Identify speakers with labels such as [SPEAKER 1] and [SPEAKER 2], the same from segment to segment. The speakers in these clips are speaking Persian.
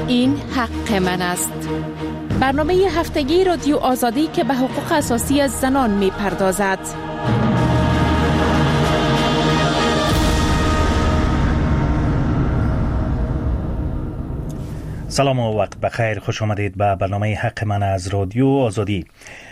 [SPEAKER 1] این حق من است. برنامه هفتگی رادیو آزادی که به حقوق اساسی زنان می پردازد.
[SPEAKER 2] سلام و وقت بخیر، خوش آمدید به برنامه حق من از رادیو آزادی.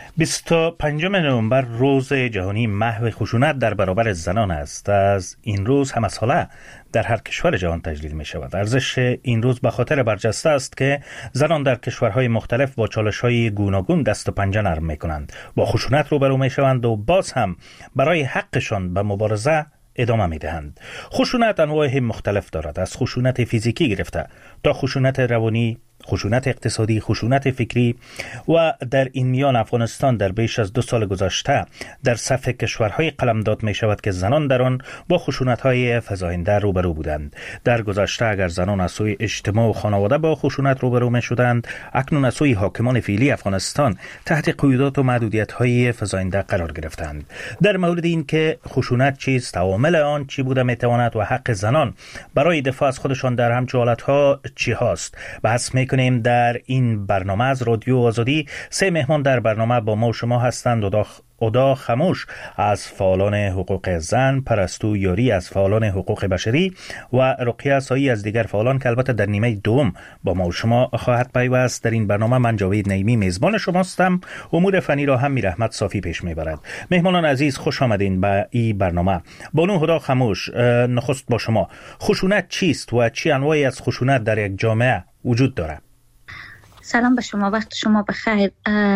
[SPEAKER 2] 25 نوامبر روز جهانی محو خشونت در برابر زنان است. از این روز همه ساله در هر کشور جهان تجلیل می شود. ارزش این روز به خاطر برجسته است که زنان در کشورهای مختلف با چالش‌های گوناگون دست و پنجه نرم می کنند، با خشونت روبرو می شوند و باز هم برای حقشان به مبارزه ادامه می دهند. خشونت انواع مختلف دارد، از خشونت فیزیکی گرفته تا خشونت روانی، خشونت اقتصادی، خشونت فکری و در این میان افغانستان در بیش از 2 سال گذشته در صف کشورهای قلمداد می شود که زنان در آن با خشونت‌های فزاینده روبرو بودند. در گذشته اگر زنان از سوی اجتماع و خانواده با خشونت روبرو می شدند، اکنون از سوی حاکمان فعلی افغانستان تحت قیودات و محدودیت‌های فزاینده قرار گرفتند. در مورد این که خشونت چیست، عوامل آن چی بوده می تواند و حق زنان برای دفاع از خودشان در همچون حالت‌ها چی هاست، بحث کنیم در این برنامه از رادیو آزادی. 3 مهمان در برنامه با ما و شما هستند. ادا خموش از فعالان حقوق زن، پرستو یاری از فعالان حقوق بشری و رقیه سایی از دیگر فعالان که البته در نیمه دوم با ما و شما خواهد پیوست. در این برنامه من جاوید نعیمی میزبان شماستم. امور فنی را هم میرحمت صافی پیش میبرد. مهمانان عزیز، خوش آمدین به این برنامه. بانو ادا خموش، نخست با شما، خشونت چیست و چی انواعی از خشونت در یک جامعه وجود داره؟
[SPEAKER 3] سلام به شما، وقت شما بخیر.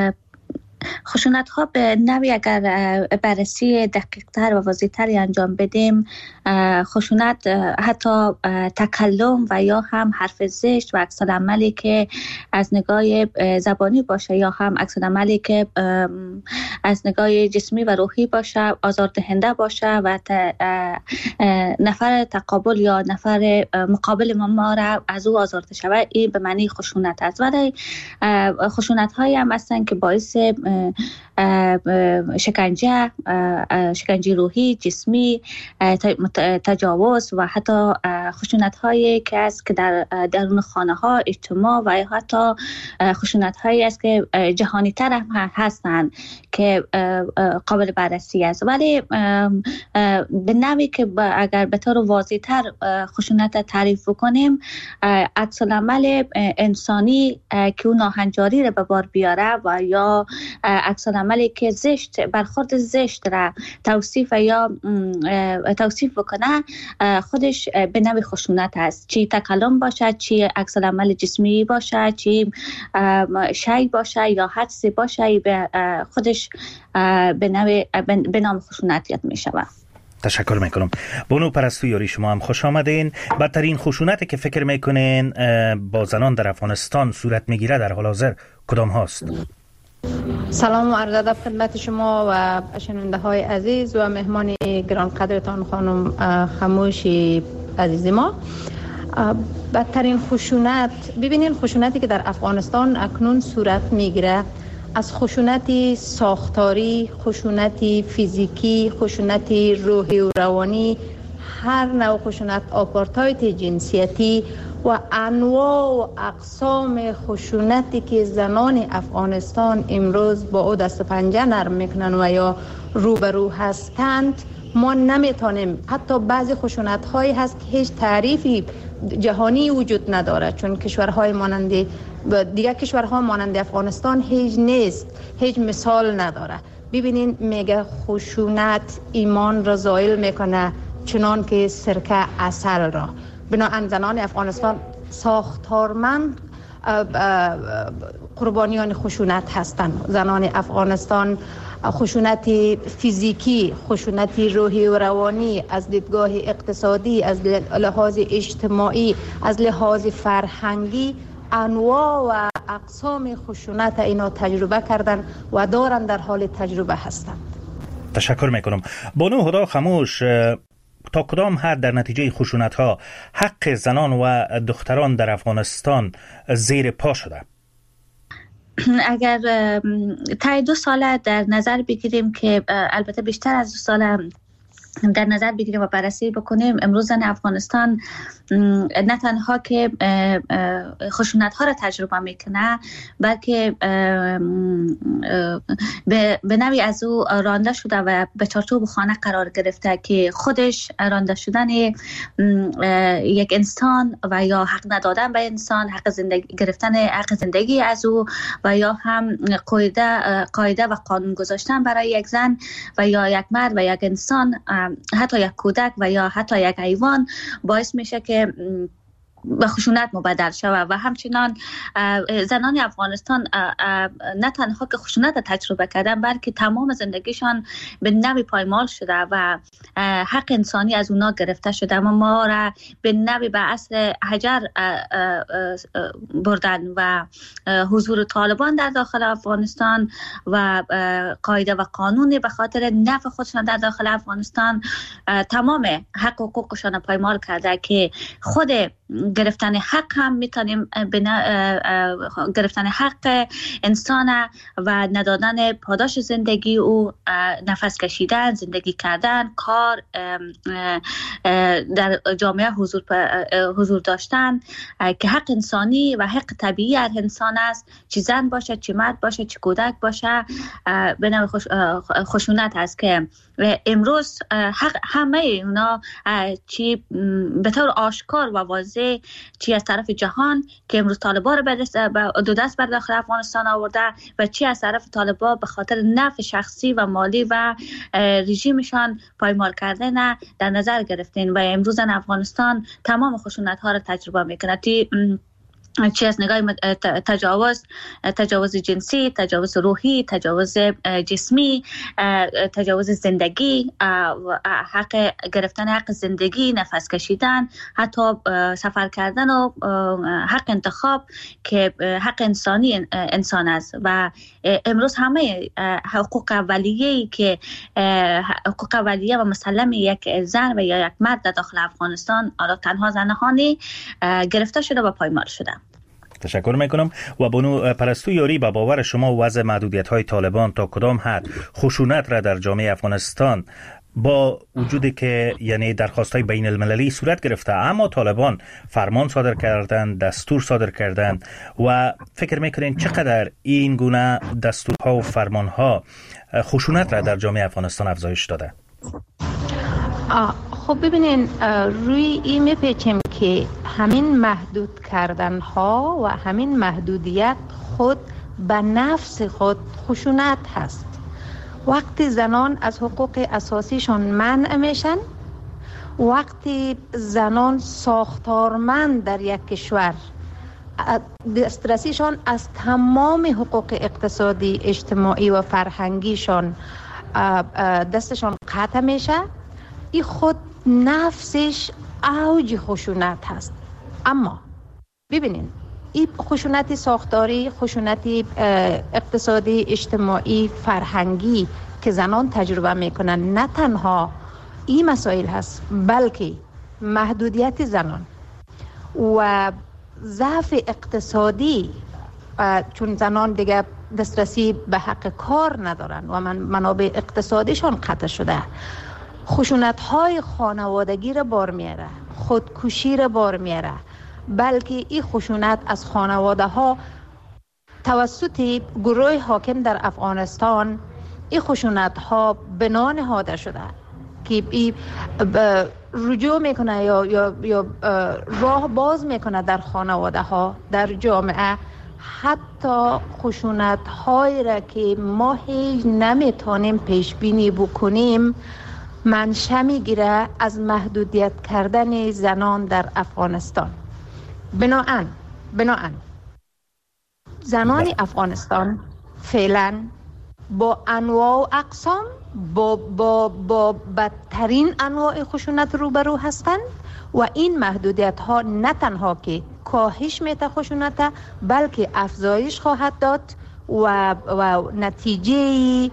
[SPEAKER 3] خشونت ها به نوعی اگر بررسی دقیق تر و واضح تری انجام بدیم، خشونت حتی تکلم و یا هم حرف زشت و عکس العملی که از نگاه زبانی باشه یا هم عکس العملی که از نگاه جسمی و روحی باشه، آزاردهنده باشه و نفر تقابل یا نفر مقابل ما را از او آزرده شود، این به معنی خشونت است. ولی خشونت هایی هم هستند که باعث شکنجه روحی، جسمی، تجاوز و حتی خشونت هایی که است که در درون خانه ها، اجتماع و حتی خشونت هایی است که جهانی تر هم هستند که قابل بررسی است. ولی به نوعی که اگر به طور واضح تر خشونت تعریف کنیم، عکس العمل انسانی که اون ناهنجاری را به بار بیاره و یا عکس العملی که زشت، برخورد زشت را توصیف بکنه، خودش به نوع خشونت است. چی تکلم باشه، چی عکس العمل جسمی باشه، چی شی باشه یا حدسی باشه، خودش به نام خشونت یاد می شود.
[SPEAKER 2] تشکر میکنم. بانو پرستو یاری، شما هم خوش آمدین. بدترین خشونتی که فکر میکنین با زنان در افغانستان صورت میگیره در حال حاضر کدام هاست؟
[SPEAKER 4] سلام و عرض ادب خدمت شما و شنونده های عزیز و مهمان گرانقدرتان خانم خموشی عزیز ما. بدترین خشونت، ببینین خشونتی که در افغانستان اکنون صورت میگیره، از خشونتی ساختاری، خشونتی فیزیکی، خشونتی روحی و روانی، هر نوع خشونت، آپارتایت جنسیتی و انواع و اقسام خشونتی که زنان افغانستان امروز با او دست پنجه نرم میکنن و یا روبرو هستند، ما نمیتونیم. حتی بعضی خشونت هایی هست که هیچ تعریفی جهانی وجود نداره، چون کشورهای مانند دیگر کشورها مانند افغانستان هیچ نیست، هیچ مثال نداره. ببینین میگه خشونت ایمان را زائل میکنه چنان که سرکه عسل را. بنابراین زنان افغانستان ساختارمند قربانیان خشونت هستند. زنان افغانستان خشونت فیزیکی، خشونت روحی و روانی، از دیدگاه اقتصادی، از لحاظ اجتماعی، از لحاظ فرهنگی، انواع و اقسام خشونت اینا تجربه کردن و دارن، در حال تجربه هستند.
[SPEAKER 2] تشکر میکنم. بانو هدا خموش، تا کدام حد در نتیجه خشونت ها حق زنان و دختران در افغانستان زیر پا شده؟
[SPEAKER 3] اگر تا 2 سال در نظر بگیریم که البته بیشتر از 2 سال در نظر بگیریم و بررسی بکنیم، امروز زن افغانستان نه تنها که خشونت ها را تجربه میکنه، بلکه به نوعی از او رانده شده و به چارچوب خانه قرار گرفته که خودش رانده شدن یک انسان و یا حق ندادن به انسان، حق زندگی گرفتن حق زندگی از او و یا هم قاعده و قانون گذاشتن برای یک زن و یا یک مرد و یک انسان، حتی یک کودک و یا حتی یک حیوان، باعث میشه که به خشونت مبدل شود. و همچنان زنان افغانستان نه تنها که خشونت تجربه کردن، بلکه تمام زندگیشان به نوعی پایمال شده و حق انسانی از اونا گرفته شده. ما را به نوعی به عصر حجر بردن و حضور طالبان در داخل افغانستان و قاعده و قانون به خاطر نفع خودشان در داخل افغانستان تمام حق و حقوقشان پایمال کرده که خود گرفتن حق هم میتونیم گرفتن حق انسان و ندادن پاداش زندگی او، نفس کشیدن، زندگی کردن، کار، در جامعه حضور داشتن که حق انسانی و حق طبیعی هر انسان است، چه زن باشه، چه مرد باشه، چه کودک باشه. به نوع خشونت است که امروز حق همه اونا چی به طور آشکار و واضح چی از طرف جهان که امروز طالبان رو دو دست بر داخل افغانستان آورده و چی از طرف طالبان به خاطر نفع شخصی و مالی و رژیمشان پایمال کردن در نظر گرفتین و امروز افغانستان تمام خشونت ها رو تجربه میکنه، چی از نگاه تجاوز جنسی، تجاوز روحی، تجاوز جسمی، تجاوز زندگی، حق گرفتن حق زندگی، نفس کشیدن، حتی سفر کردن و حق انتخاب که حق انسانی انسان است. و امروز همه حقوق اولیه‌ای که حقوق اولیه و مسلم یک زن و یا یک مرد در داخل افغانستان، حالا تنها زنانی گرفته شده و پایمال شده.
[SPEAKER 2] تشکر میکنم. و بانو پرستو یاری، به باور شما وضع محدودیت‌های طالبان تا کدام حد خشونت را در جامعه افغانستان با وجودی که یعنی درخواست‌های بین المللی صورت گرفته، اما طالبان فرمان صادر کردن، دستور صادر کردن، و فکر میکنین چقدر این گونه دستورها و فرمانها خشونت را در جامعه افغانستان افزایش داده؟
[SPEAKER 4] خب ببینین، روی این میپیچیم که همین محدود کردن ها و همین محدودیت خود به نفس خود خشونت هست. وقتی زنان از حقوق اساسیشان منع میشن، وقتی زنان ساختارمند در یک کشور دسترسیشان از تمام حقوق اقتصادی، اجتماعی و فرهنگیشان دستشان قطع میشه، این خود نفسش اوج خشونت هست. اما ببینین، این خشونت ساختاری، خشونت اقتصادی، اجتماعی، فرهنگی که زنان تجربه میکنن، نه تنها این مسائل هست، بلکه محدودیت زنان و ضعف اقتصادی، چون زنان دیگه دسترسی به حق کار ندارن و منابع اقتصادیشان قطع شده، خشونت های خانوادگی را بار میاره، خودکشی را بار میاره، بلکه این خشونت از خانواده ها توسط گروه حاکم در افغانستان، این خشونت ها بنا نهاده شده که رجوع میکنه یا راه باز میکنه در خانواده ها، در جامعه، حتی خشونت هایی را که ما هیچ نمیتونیم پیش بینی بکنیم منشأ میگیره از محدودیت کردن زنان در افغانستان. بناهن زنان افغانستان فعلا با انواع و اقسام با بدترین انواع خشونت روبرو هستند و این محدودیت ها نه تنها که کاهش میده خشونت، بلکه افزایش خواهد داد و نتیجه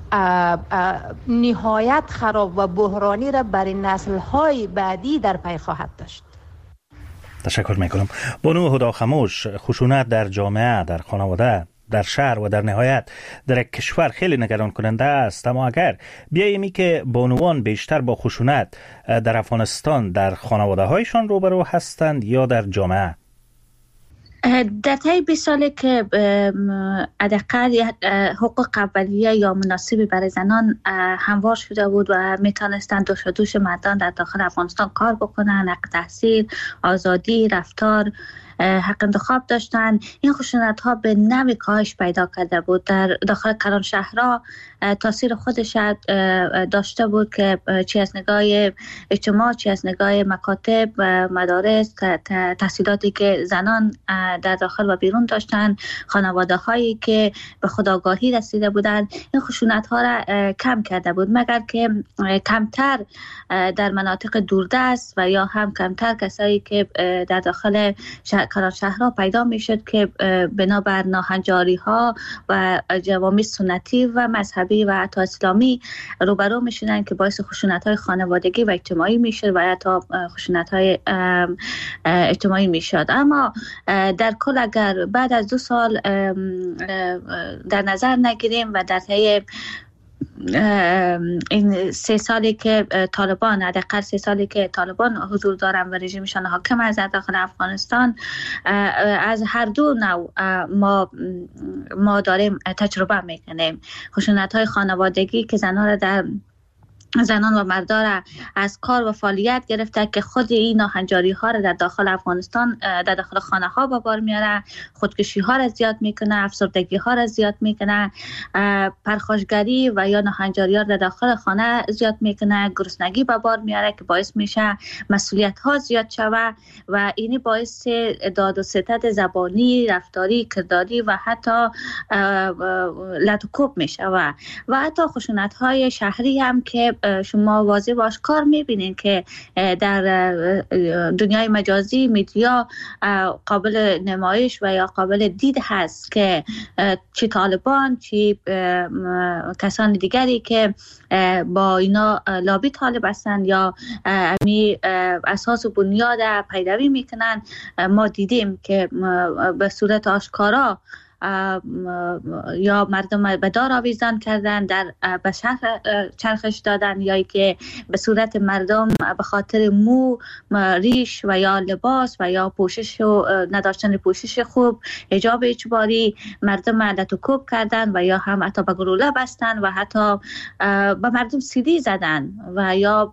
[SPEAKER 4] نهایت خراب و بحرانی را برای نسل‌های بعدی در پی خواهد داشت.
[SPEAKER 2] تشکر میکنم. بانو هدا خموش، خشونت در جامعه، در خانواده در شهر و در نهایت در کشور خیلی نگران کننده است. اما اگر بیاییم که بانوان بیشتر با خشونت در افغانستان در خانواده هایشان روبرو هستند یا در جامعه؟
[SPEAKER 3] در طی 20 سالی که حداقل حقوق اولیه یا مناسبی برای زنان هموار شده بود و میتونستند دوش مردان در داخل افغانستان کار بکنن، حق تحصیل، آزادی، رفتار، حق انتخاب داشتن، این خشونت ها به نوعی کاهش پیدا کرده بود. در داخل کلان شهرها تاثیر خودش داشته بود که چی از نگاه اجتماع، چی از نگاه مکاتب، مدارس، تحصیلاتی که زنان در داخل و بیرون داشتن، خانواده هایی که به خودآگاهی رسیده بودند، این خشونت ها را کم کرده بود، مگر که کمتر در مناطق دوردست و یا هم کمتر کسایی که در داخل کلان شهرها پیدا می شد که بنابر ناهنجاری ها و جوامع سنتی و مذهبی و حتی اسلامی روبرو می شدن که باعث خشونت های خانوادگی و اجتماعی می شد و حتی خشونت های اجتماعی می شد. اما در کل اگر بعد از 2 سال در نظر نگیریم و در طی این 3 سالی که طالبان، حداقل 3 سالی که طالبان حضور دارن و رژیمشان حاکم است در داخل افغانستان، از هر دو نوع ما داریم تجربه میکنیم. خشونت‌های خانوادگی که زنان و مردا را از کار و فعالیت گرفته که خود این ناهنجاری ها را در داخل افغانستان در داخل خانه ها به بار میاره، خودکشی ها را زیاد میکنه، افسردگی ها را زیاد میکنه، پرخاشگری و یا ناهنجاری ها را در داخل خانه زیاد میکنه، گرسنگی به بار میاره که باعث میشه مسئولیت ها زیاد شوه و اینی باعث داد و ستد زبانی، رفتاری، کرداری و حتی لط و کوب میشه و حتی خشونت های شهری هم که شما واضح و آشکار میبینین که در دنیای مجازی میدیا قابل نمایش و یا قابل دید هست که چی طالبان چی کسان دیگری که با اینا لابی طالب هستند یا امی اساس و بنیاد پیروی میکنن، ما دیدیم که به صورت آشکارا یا مردم به دار آویزان کردن، به شهر چرخش دادن، یا که به صورت مردم به خاطر مو، ریش و یا لباس و یا پوشش و نداشتن پوشش خوب، حجاب اجباری مردم لط و کوب کردن و یا هم حتی به گلوله بستن و حتی به مردم سیلی زدن و یا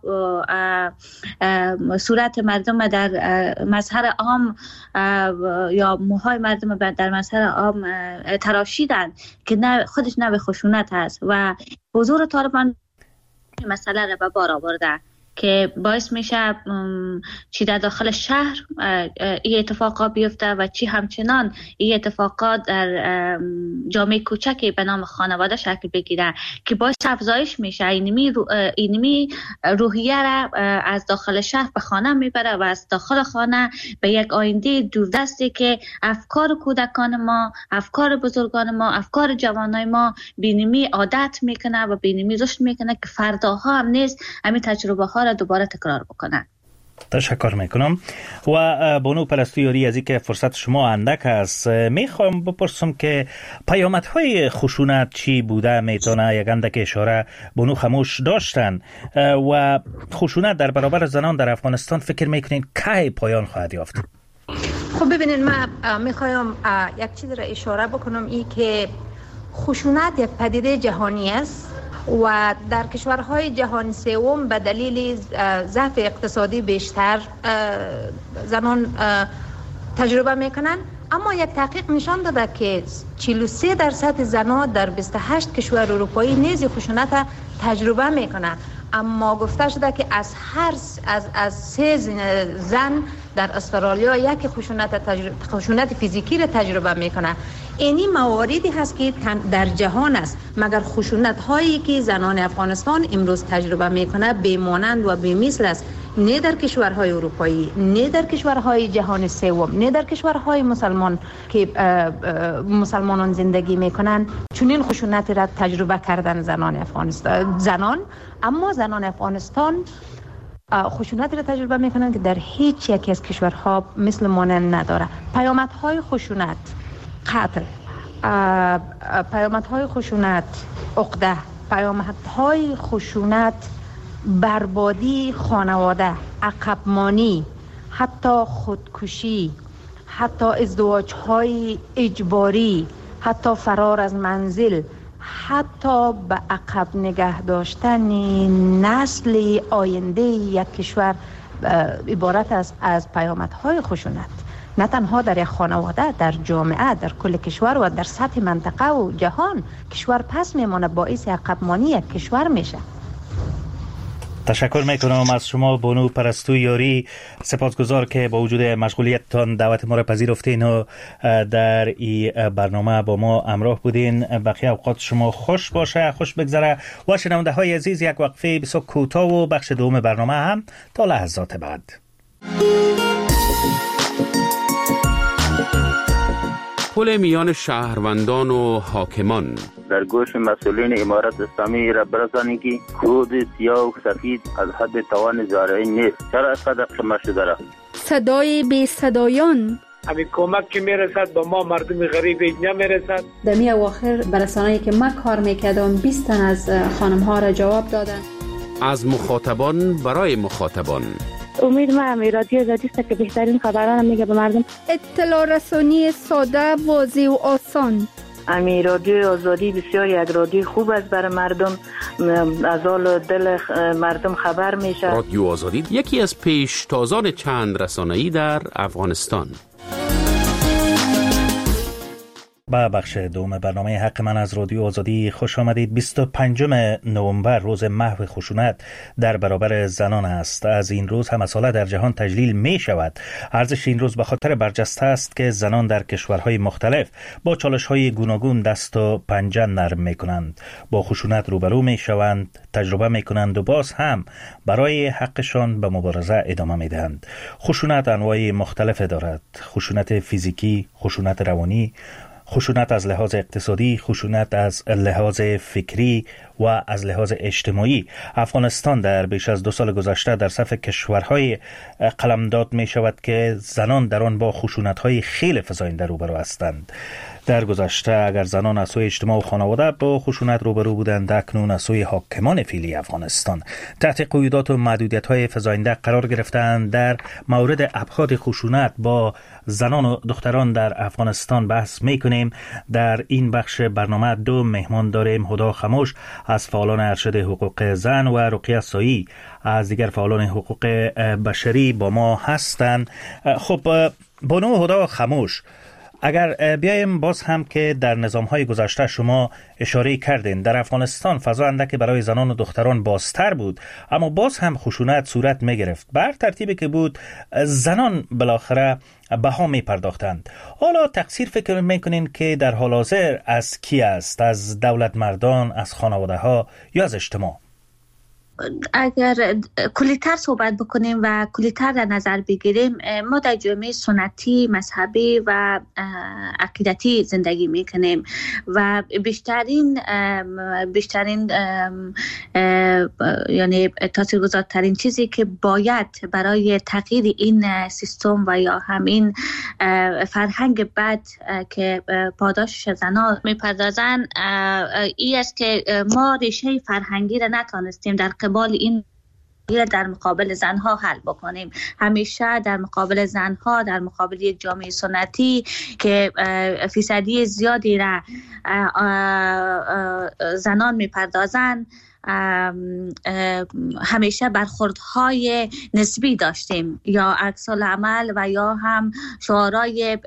[SPEAKER 3] صورت مردم در مظهر عام یا موهای مردم در مظهر عام تراشیدن که خودش نوع خشونت هست و حضور طالبان مسئله را به بار آورده که باعث میشه چی در داخل شهر این اتفاقات بیفته و چی همچنان این اتفاقات در جامعه کوچکی به نام خانواده شکل بگیره که باعث افزایش میشه اینمی روحیه را از داخل شهر به خانه میبره و از داخل خانه به یک آینده دوردستی که افکار کودکان ما، افکار بزرگان ما، افکار جوانای ما بینمی عادت میکنه و بینمی رشد میکنه که فرداها هم نیست همین تجربه ها را دوباره تکرار بکنن.
[SPEAKER 2] تشکر میکنم و بانو پرستویاری از اینکه فرصت شما اندک است میخوام بپرسم که پیامدهای خشونت چی بوده؟ میتونه یک اندک اشاره بانو خموش داشتن و خشونت در برابر زنان در افغانستان فکر میکنین کی پایان خواهد یافت؟
[SPEAKER 4] خب ببینید، من میخوایم یک چیز را اشاره بکنم، این که خشونت یک پدیده جهانی است و در کشورهای جهان سوم به دلیل ضعف اقتصادی بیشتر زنان تجربه میکنن. اما یک تحقیق نشان داده که 43% زنان در 28 کشور اروپایی نیز خشونت تجربه میکنن. اما گفته شده که از 3 زن در استرالیا یک خشونت فیزیکی را تجربه میکنه. اینی مواردی هست که در جهان است، مگر خشونت هایی که زنان افغانستان امروز تجربه میکنه بیمانند و بی‌مثل است. نه در کشورهای اروپایی، نه در کشورهای جهان سوم، نه در کشورهای مسلمان که مسلمانان زندگی میکنن چنین خشونت را تجربه کردن زنان افغانستان. اما زنان افغانستان خشونت را تجربه میکنن که در هیچ یک از کشورها مثل مانند نداره. پیامدهای خشونت، قتل، پیامدهای خشونت، عقده، پیامدهای خشونت، بربادی خانواده، عقبمانی، حتی خودکشی، حتی ازدواج‌های اجباری، حتی فرار از منزل، حتی به عقب نگه داشتن نسل آینده یک کشور عبارت است از پیامدهای خشونت. نه تنها در یک خانواده، در جامعه، در کل کشور و در سطح منطقه و جهان کشور پس میمونه، باعث عقبمانی یک کشور میشه.
[SPEAKER 2] تشکر میکنم از شما بانو پرستو یاری. سپاسگزار که با وجود مشغولیتتان دعوت ما را پذیرفتین و در این برنامه با ما همراه بودین. بقیه اوقات شما خوش باشه، خوش بگذره. و شنونده های عزیز، یک وقفه بسیار کوتاه و بخش دوم برنامه هم تا لحظات بعد.
[SPEAKER 5] پل میان شهروندان و حاکمان.
[SPEAKER 6] در گوش مسئولین امارت اسلامی را برسانید که کود سیاه و سفید از حد توان زارعی نیست. چرا اینقدر قیمت شده را؟
[SPEAKER 7] صدای بی صدایان.
[SPEAKER 8] همین کمک که میرسد با ما مردم غریب اینجا میرسد.
[SPEAKER 7] دمی اواخر برسانه‌ای که من کار میکردم 20 تن از خانم ها را جواب دادن.
[SPEAKER 5] از مخاطبان برای مخاطبان.
[SPEAKER 9] امید ما رادیو آزادی است که بهترین خبران میگه به مردم.
[SPEAKER 7] اطلاع رسانی ساده، واضح و آسان.
[SPEAKER 9] رادیو آزادی بسیار یک رادیو خوب است برای مردم، از حال دل مردم خبر میشه.
[SPEAKER 5] رادیو آزادی یکی از پیشتازان چند رسانه‌ای در افغانستان.
[SPEAKER 2] با بخش دوم برنامه حق من از رادیو آزادی خوش آمدید. 25 نوامبر روز محو خشونت در برابر زنان است. از این روز همه ساله در جهان تجلیل می شود. ارزش این روز به خاطر برجسته است که زنان در کشورهای مختلف با چالش‌های گوناگون دست و پنجه نرم می کنند، با خشونت روبرو می شوند، تجربه می کنند و باز هم برای حقشان به مبارزه ادامه می دهند. خشونت انواع مختلف دارد: خشونت فیزیکی، خشونت روانی، خشونت از لحاظ اقتصادی، خشونت از لحاظ فکری و از لحاظ اجتماعی. افغانستان در بیش از 2 سال گذشته در صف کشورهای قلمداد می شود که زنان در آن با خشونت‌های خیلی فزاینده روبرو هستند. در گذشته اگر زنان از سوی اجتماع و خانواده با خشونت روبرو بودند، اکنون از سوی حاکمان فعلی افغانستان تحت قیودات و محدودیت‌های فزاینده قرار گرفتند. در مورد ابعاد خشونت با زنان و دختران در افغانستان بحث می‌کنیم. در این بخش برنامه 2 مهمان داریم: هدا خموش از فعالان ارشد حقوق زن و رقیه سایی از دیگر فعالان حقوق بشری با ما هستند. خب بانو هدا خموش، اگر بیایم باز هم که در نظام‌های گذشته شما اشاره کردین در افغانستان فضا اندکی برای زنان و دختران بازتر بود، اما باز هم خشونت صورت می‌گرفت. بر ترتیبی که بود زنان بالاخره بها می پرداختند. حالا تقصیر فکر میکنین که در حال حاضر از کی است؟ از دولت مردان، از خانواده ها یا از اجتماع؟
[SPEAKER 3] اگر کلی‌تر صحبت بکنیم و کلی‌تر در نظر بگیریم، ما در جامعه سنتی، مذهبی و عقیدتی زندگی میکنیم و بیشترین یعنی تاثیرگذارترین چیزی که باید برای تغییر این سیستم و یا همین فرهنگ بد که پاداشش زنان میپردازن این است که ما ریشه فرهنگی را نتانستیم در قبال این در مقابل زنها حل بکنیم. همیشه در مقابل زنها، در مقابل یک جامعه سنتی که فیصدی زیادی را زنان میپردازن، همیشه برخوردهای نسبی داشتیم، یا عکس العمل و یا هم شعارهای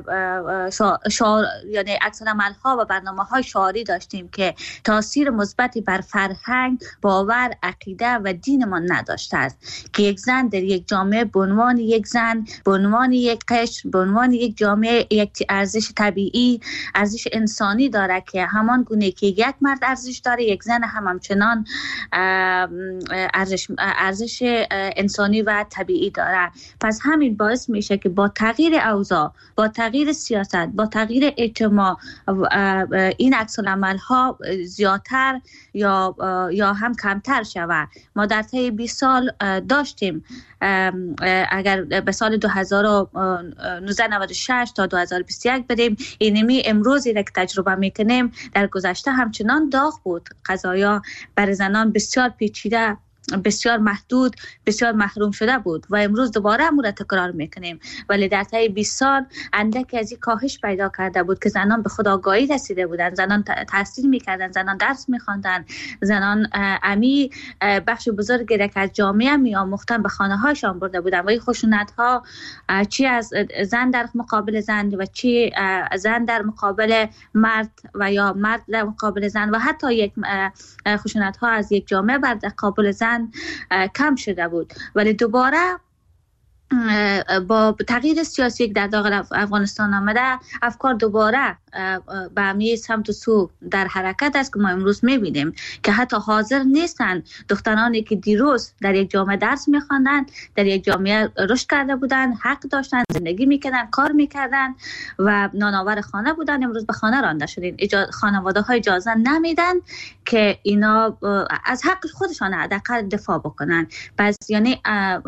[SPEAKER 3] یعنی عکس العمل‌ها و برنامه‌های شعاری داشتیم که تاثیر مثبتی بر فرهنگ، باور، عقیده و دینمان نداشته است که یک زن در یک جامعه به عنوان یک زن، به عنوان یک قشر، به عنوان یک جامعه یک ارزش طبیعی، ارزش انسانی داره که همان گونه که یک مرد ارزش داره، یک زن هم همچنان انسان ارزش انسانی و طبیعی داره. پس همین باعث میشه که با تغییر اوضاع، با تغییر سیاست، با تغییر اجتماع این عکس العمل ها زیادتر یا هم کمتر شود. ما در طی 20 سال داشتیم، اگر به سال 1996 تا 2021 بریم، اینمی امروزی را که تجربه میکنیم در گذشته همچنان داغ بود. قضایا برای زنان بسیار پیچیده، بسیار محدود، بسیار محروم شده بود و امروز دوباره امور تکرار میکنیم. ولی در طی 20 سال اندکی از این کاهش پیدا کرده بود که زنان به خودآگاهی رسیده بودند، زنان تحصیل میکردن، زنان درس میخواندن، زنان امی بخش بزرگی را که از جامعه میآموختن به خانه هایشان برده بودن و این خشونت ها چی از زن در مقابل زن و چی زن در مقابل مرد و یا مرد در مقابل زن و حتی یک خشونت ها از یک جامعه بر مقابل زن کم شده بود. ولی دوباره با تغییر سیاسی در داخل افغانستان آمده، افکار دوباره به همین سمت و سو در حرکت است که ما امروز میبینیم که حتی حاضر نیستن دخترانی که دیروز در یک جامعه درس میخواندن، در یک جامعه رشد کرده بودن، حق داشتن، زندگی میکردن، کار میکردن و نانآور خانه بودن، امروز به خانه رانده شدین. خانواده های اجازه نمیدن که اینا از حق خودشان حداقل دفاع بکنن. پس یعنی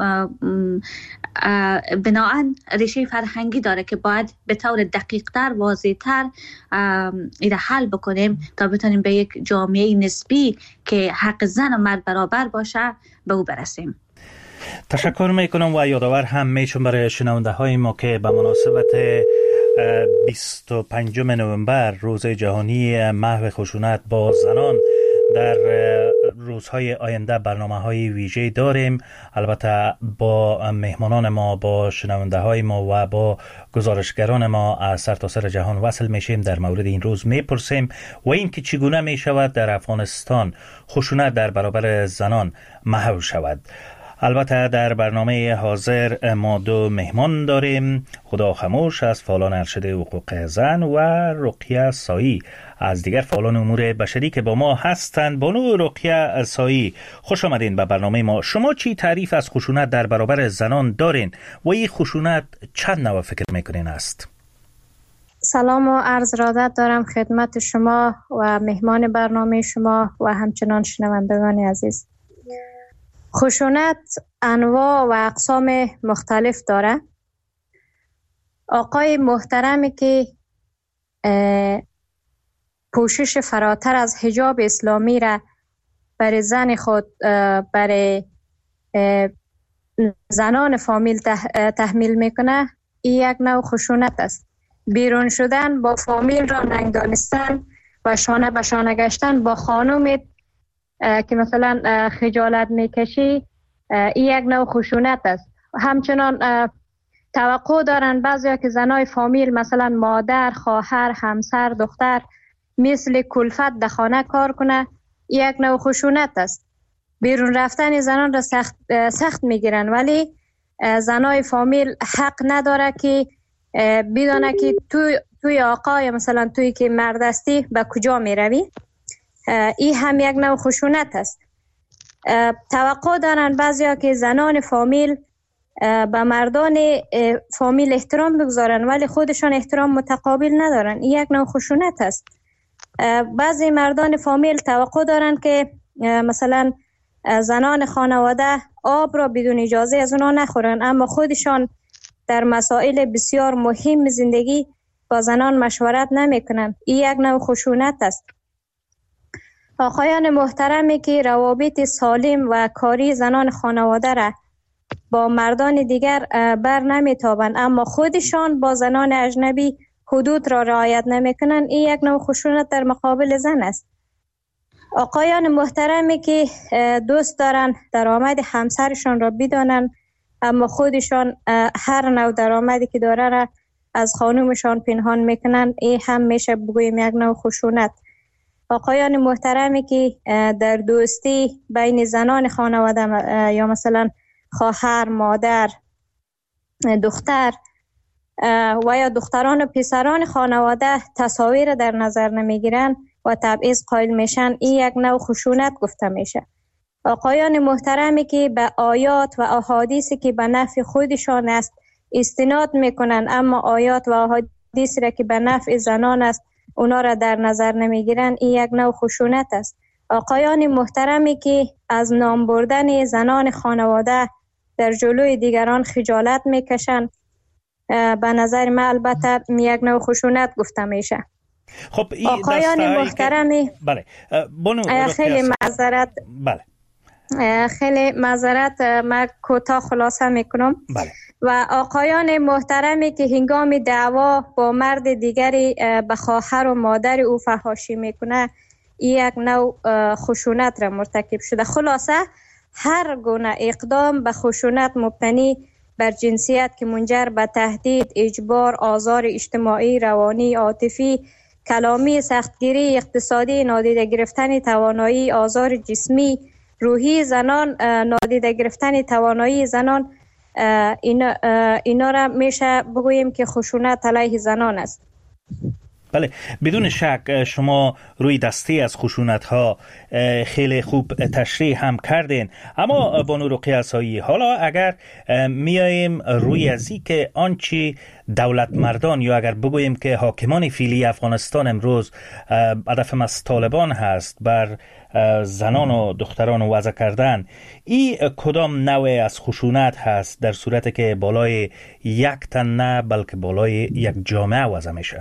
[SPEAKER 3] بناهن ریشه فرهنگی داره که باید به طور دقیق‌تر، واضح‌تر این حل بکنیم تا بتونیم به یک جامعه نسبی که حق زن و مرد برابر باشه به او برسیم.
[SPEAKER 2] تشکر میکنم و یادآور هم میشم برای شنونده های ما که به مناسبت 25 نوامبر روز جهانی محو خشونت با زنان در روزهای آینده برنامه‌های ویژه داریم. البته با مهمانان ما، با شنونده های ما و با گزارشگران ما از سرتاسر جهان وصل میشیم، در مورد این روز میپرسیم و اینکه چگونه میشود در افغانستان خشونت در برابر زنان محو شود. البته در برنامه حاضر ما دو مهمان داریم، خدا خاموش از فعالان ارشد حقوق زن و رقیه سایی از دیگر فعالان امور بشری که با ما هستند. بانو رقیه سایی، خوش آمدین به برنامه ما. شما چی تعریف از خشونت در برابر زنان دارین و این خشونت چند نوع فکر میکنین است؟
[SPEAKER 10] سلام و عرض ارادت دارم خدمت شما و مهمان برنامه شما و همچنان شنوندگان عزیز. خشونت انواع و اقسام مختلف داره. آقای محترمی که پوشش فراتر از حجاب اسلامی را برای زن خود، برای زنان فامیل تحمیل میکنه، این یک نوع خشونت است. بیرون شدن با فامیل را ننگانستن و شانه به شانه گشتن با خانومت که مثلا خجالت میکشی، این یک نوع خشونت است. همچنان توقع دارن بعضیا که زنای فامیل مثلا مادر، خواهر، همسر، دختر مثل کلفت در خانه کار کنه، یک نوع خشونت است. بیرون رفتن زنان را سخت میگیرن، ولی زنای فامیل حق نداره که بدونه که توی آقای مثلا توی که مرد هستی به کجا میروی. این هم یک نوع خشونت است. توقع دارن بعضیا که زنان فامیل به مردان فامیل احترام بگذارن ولی خودشان احترام متقابل ندارن، این یک نوع خشونت است. بعضی مردان فامیل توقع دارن که مثلا زنان خانواده آب را بدون اجازه از اونا نخورن، اما خودشان در مسائل بسیار مهم زندگی با زنان مشورت نمیکنن، این یک نوع خشونت است. آقایان محترمی که روابط سالم و کاری زنان خانواده را با مردان دیگر بر نمیتابند اما خودشان با زنان اجنبی حدود را رعایت نمیکنند، این یک نوع خشونت در مقابل زن است. آقایان محترمی که دوست دارن درآمد همسرشان را بدانند اما خودشان هر نوع درآمدی که داره را از خانومشان پنهان میکنند، این هم میشه بگوییم یک نوع خشونت. آقایان محترمی که در دوستی بین زنان خانواده یا مثلا خواهر، مادر، دختر و یا دختران و پسران خانواده تصاویر در نظر نمیگیرن، و تبعیض قائل میشن، این یک نوع خشونت گفته میشه. آقایان محترمی که به آیات و احادیثی که به نفع خودشان است استناد میکنن، اما آیات و احادیثی را که به نفع زنان است اونا را در نظر نمیگیرن، این یک نوع خشونت است. آقایان محترمی که از نام بردن زنان خانواده در جلوی دیگران خجالت میکشن، به نظر من البته یک نوع خشونت گفته میشه.
[SPEAKER 2] خب
[SPEAKER 10] آقایان محترمی
[SPEAKER 2] بله
[SPEAKER 10] خیلی معذرت خیلی معذرت من کوتاه خلاصه میکنم.
[SPEAKER 2] بله.
[SPEAKER 10] و آقایان محترمی که هنگام دعوا با مرد دیگری به خواهر و مادر او فحاشی میکنه، این یک نوع خشونت را مرتکب شده. خلاصه هر گونه اقدام به خشونت مبتنی بر جنسیت که منجر به تهدید، اجبار، آزار اجتماعی، روانی، عاطفی، کلامی، سختگیری اقتصادی، نادیده گرفتن توانایی، آزار جسمی، روحی زنان، نادیده گرفتن توانایی زنان، اینا را میشه بگوییم که خشونت علیه زنان است.
[SPEAKER 2] بله، بدون شک شما روی دستی از خشونت ها خیلی خوب تشریح هم کردین. اما بانو رقیه عصایی، حالا اگر میاییم روی ازی که آنچه دولت مردان یا اگر بگوییم که حاکمان فعلی افغانستان امروز هدفم از طالبان هست بر زنان و دختران وضع کردن، این کدام نوع از خشونت هست در صورت که بالای یک تن نه بلکه بالای یک جامعه وضع میشه؟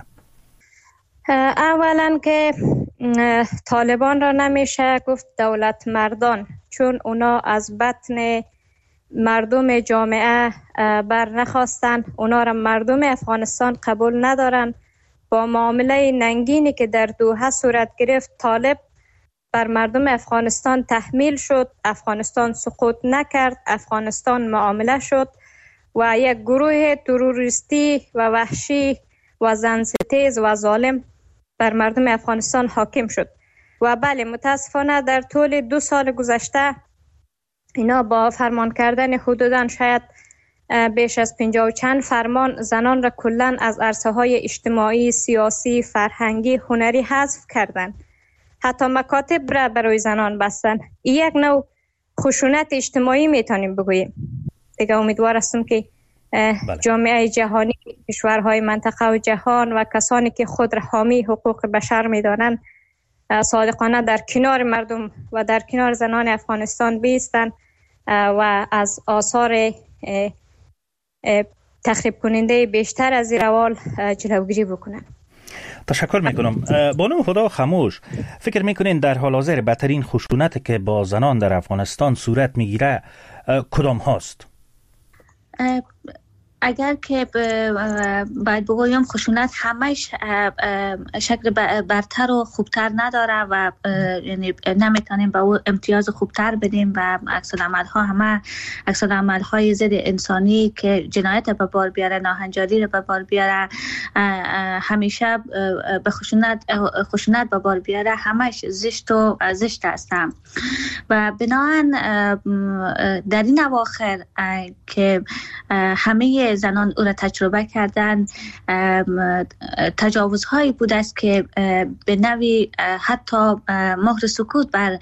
[SPEAKER 10] اولا که طالبان را نمیشه گفت دولت مردان، چون اونا از بطن مردم جامعه بر نخواستن، اونا را مردم افغانستان قبول ندارن. با معامله ننگینی که در دوحه صورت گرفت، طالب بر مردم افغانستان تحمیل شد، افغانستان سقوط نکرد، افغانستان معامله شد و یک گروه تروریستی و وحشی و زنستیز و ظالم بر مردم افغانستان حاکم شد. و بله، متاسفانه در طول 2 سال گذشته اینا با فرمان کردن حدوداً شاید بیش از 50 و چند فرمان زنان را کلاً از عرصه های اجتماعی، سیاسی، فرهنگی، هنری حذف کردند. حتی مکاتب را برای زنان بستن. این یک نوع خشونت اجتماعی میتونیم بگوییم. دیگه امیدوار هستم که جامعه جهانی، کشورهای منطقه و جهان و کسانی که خود را حامی حقوق بشر میدانند صادقانه در کنار مردم و در کنار زنان افغانستان بیستند و از آثار تخریب کننده بیشتر از این روال جلوگیری بکنند.
[SPEAKER 2] تشکر میکنم. بانو هدا خموش، فکر میکنین در حال حاضر بدترین خشونت که با زنان در افغانستان صورت میگیره کدام هاست؟
[SPEAKER 3] اگر که باید بگویم خشونت همش شکل برتر و خوبتر نداره و یعنی نمیتونیم به او امتیاز خوبتر بدیم و عکس العمل های ضد انسانی که جنایت به بار بیاره، ناهنجاری رو به بار بیاره، همیشه به خشونت به بار بیاره، همش زشت هستم. و بنابراین در این اواخر که همه زنان او را تجربه کردن، تجاوزهایی بود است که به نوعی حتی مهر سکوت بر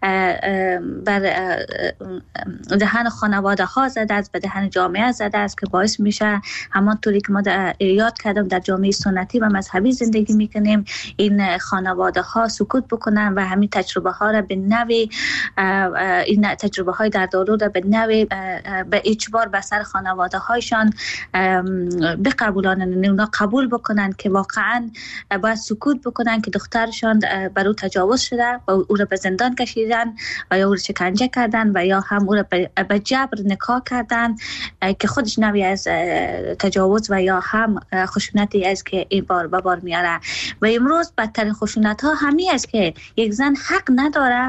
[SPEAKER 3] دهن خانواده ها زده است، به دهن جامعه زده است که باعث میشه همانطوری که ما یاد کردم در جامعه سنتی و مذهبی زندگی میکنیم، این خانواده ها سکوت بکنن و همین تجربه ها را به نوعی، این تجربه های دردآلود را به نوعی به اجبار به سر خانواده هایشان بقبولانن، اونا قبول بکنن که واقعا باید سکوت بکنن که دخترشان بر او تجاوز شده و او را به زندان کشیدن و یا او را شکنجه کردن و یا هم او را به جبر نکاح کردن که خودش نوعی از تجاوز و یا هم خشونتی است که این بار به بار میاره. و امروز بدترین خشونت ها همین است که یک زن حق نداره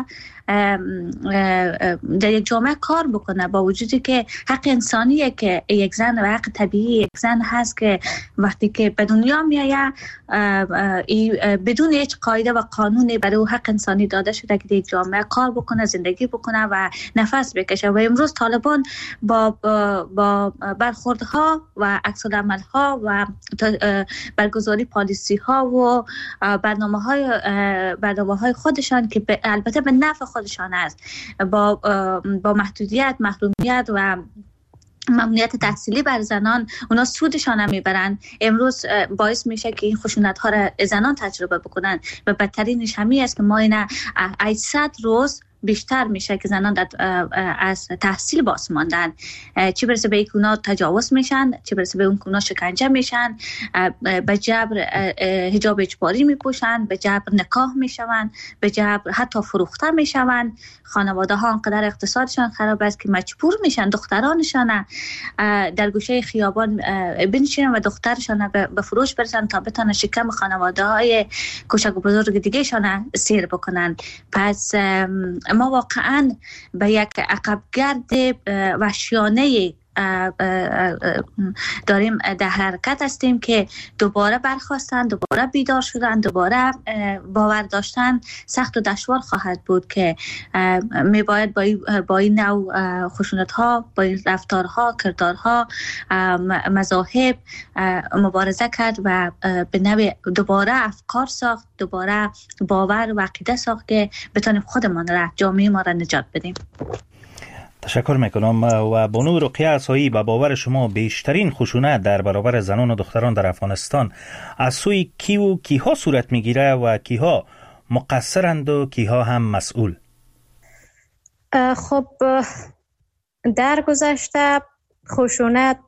[SPEAKER 3] در یک جامعه کار بکنه، با وجودی که حق انسانیه که یک زن و حق طبیعی یک زن هست که وقتی که به دنیا میایه بدون هیچ قاعده و قانونی برای او حق انسانی داده شده که در یک جامعه کار بکنه، زندگی بکنه و نفس بکشه. و امروز طالبان با برخوردها و عکس العمل‌ها و برگزاری پالیسی‌ها و برنامه‌های خودشان که البته به نفع خودشان است، با محدودیت، محرومیت و ممنوعیت تحصیلی بر زنان اونا سودشان هم میبرن. امروز باعث میشه که این خشونت‌ها را زنان تجربه بکنن و بدترینش همین است که ما اینا 800 روز بیشتر میشه که زنان از تحصیل باز ماندن، چه برسه به اونا تجاوز میشن، چه برسه به اونا شکنجه میشن، به جبر حجاب اجباری میپوشن، به جبر نکاح میشون، به جبر حتی فروخته میشون. خانواده ها انقدر اقتصادشان خراب است که مجبور میشن دخترانشان در گوشه خیابان بنشینن و دخترشان به فروش برسن تا بتونن شکم خانواده های کوچک و بزرگ دیگه شان سیر بکنن. پس ما واقعا به یک عقبگرد وحشیانه داریم در حرکت هستیم که دوباره برخواستن، دوباره بیدار شدن، دوباره باور داشتن سخت و دشوار خواهد بود که میباید با این نوع خشونت ها، با این رفتارها، کردارها، مذاهب مبارزه کرد و به نوع دوباره افکار ساخت، دوباره باور و عقیده ساخت که بتونیم خودمان را، جامعه ما را نجات بدیم.
[SPEAKER 2] تشکر میکنم. و بانو رقیه عصایی، به باور شما بیشترین خشونت در برابر زنان و دختران در افغانستان از سوی کی و کیها صورت میگیره و کیها مقصرند و کیها هم مسئول؟
[SPEAKER 10] خب در گذشته خشونت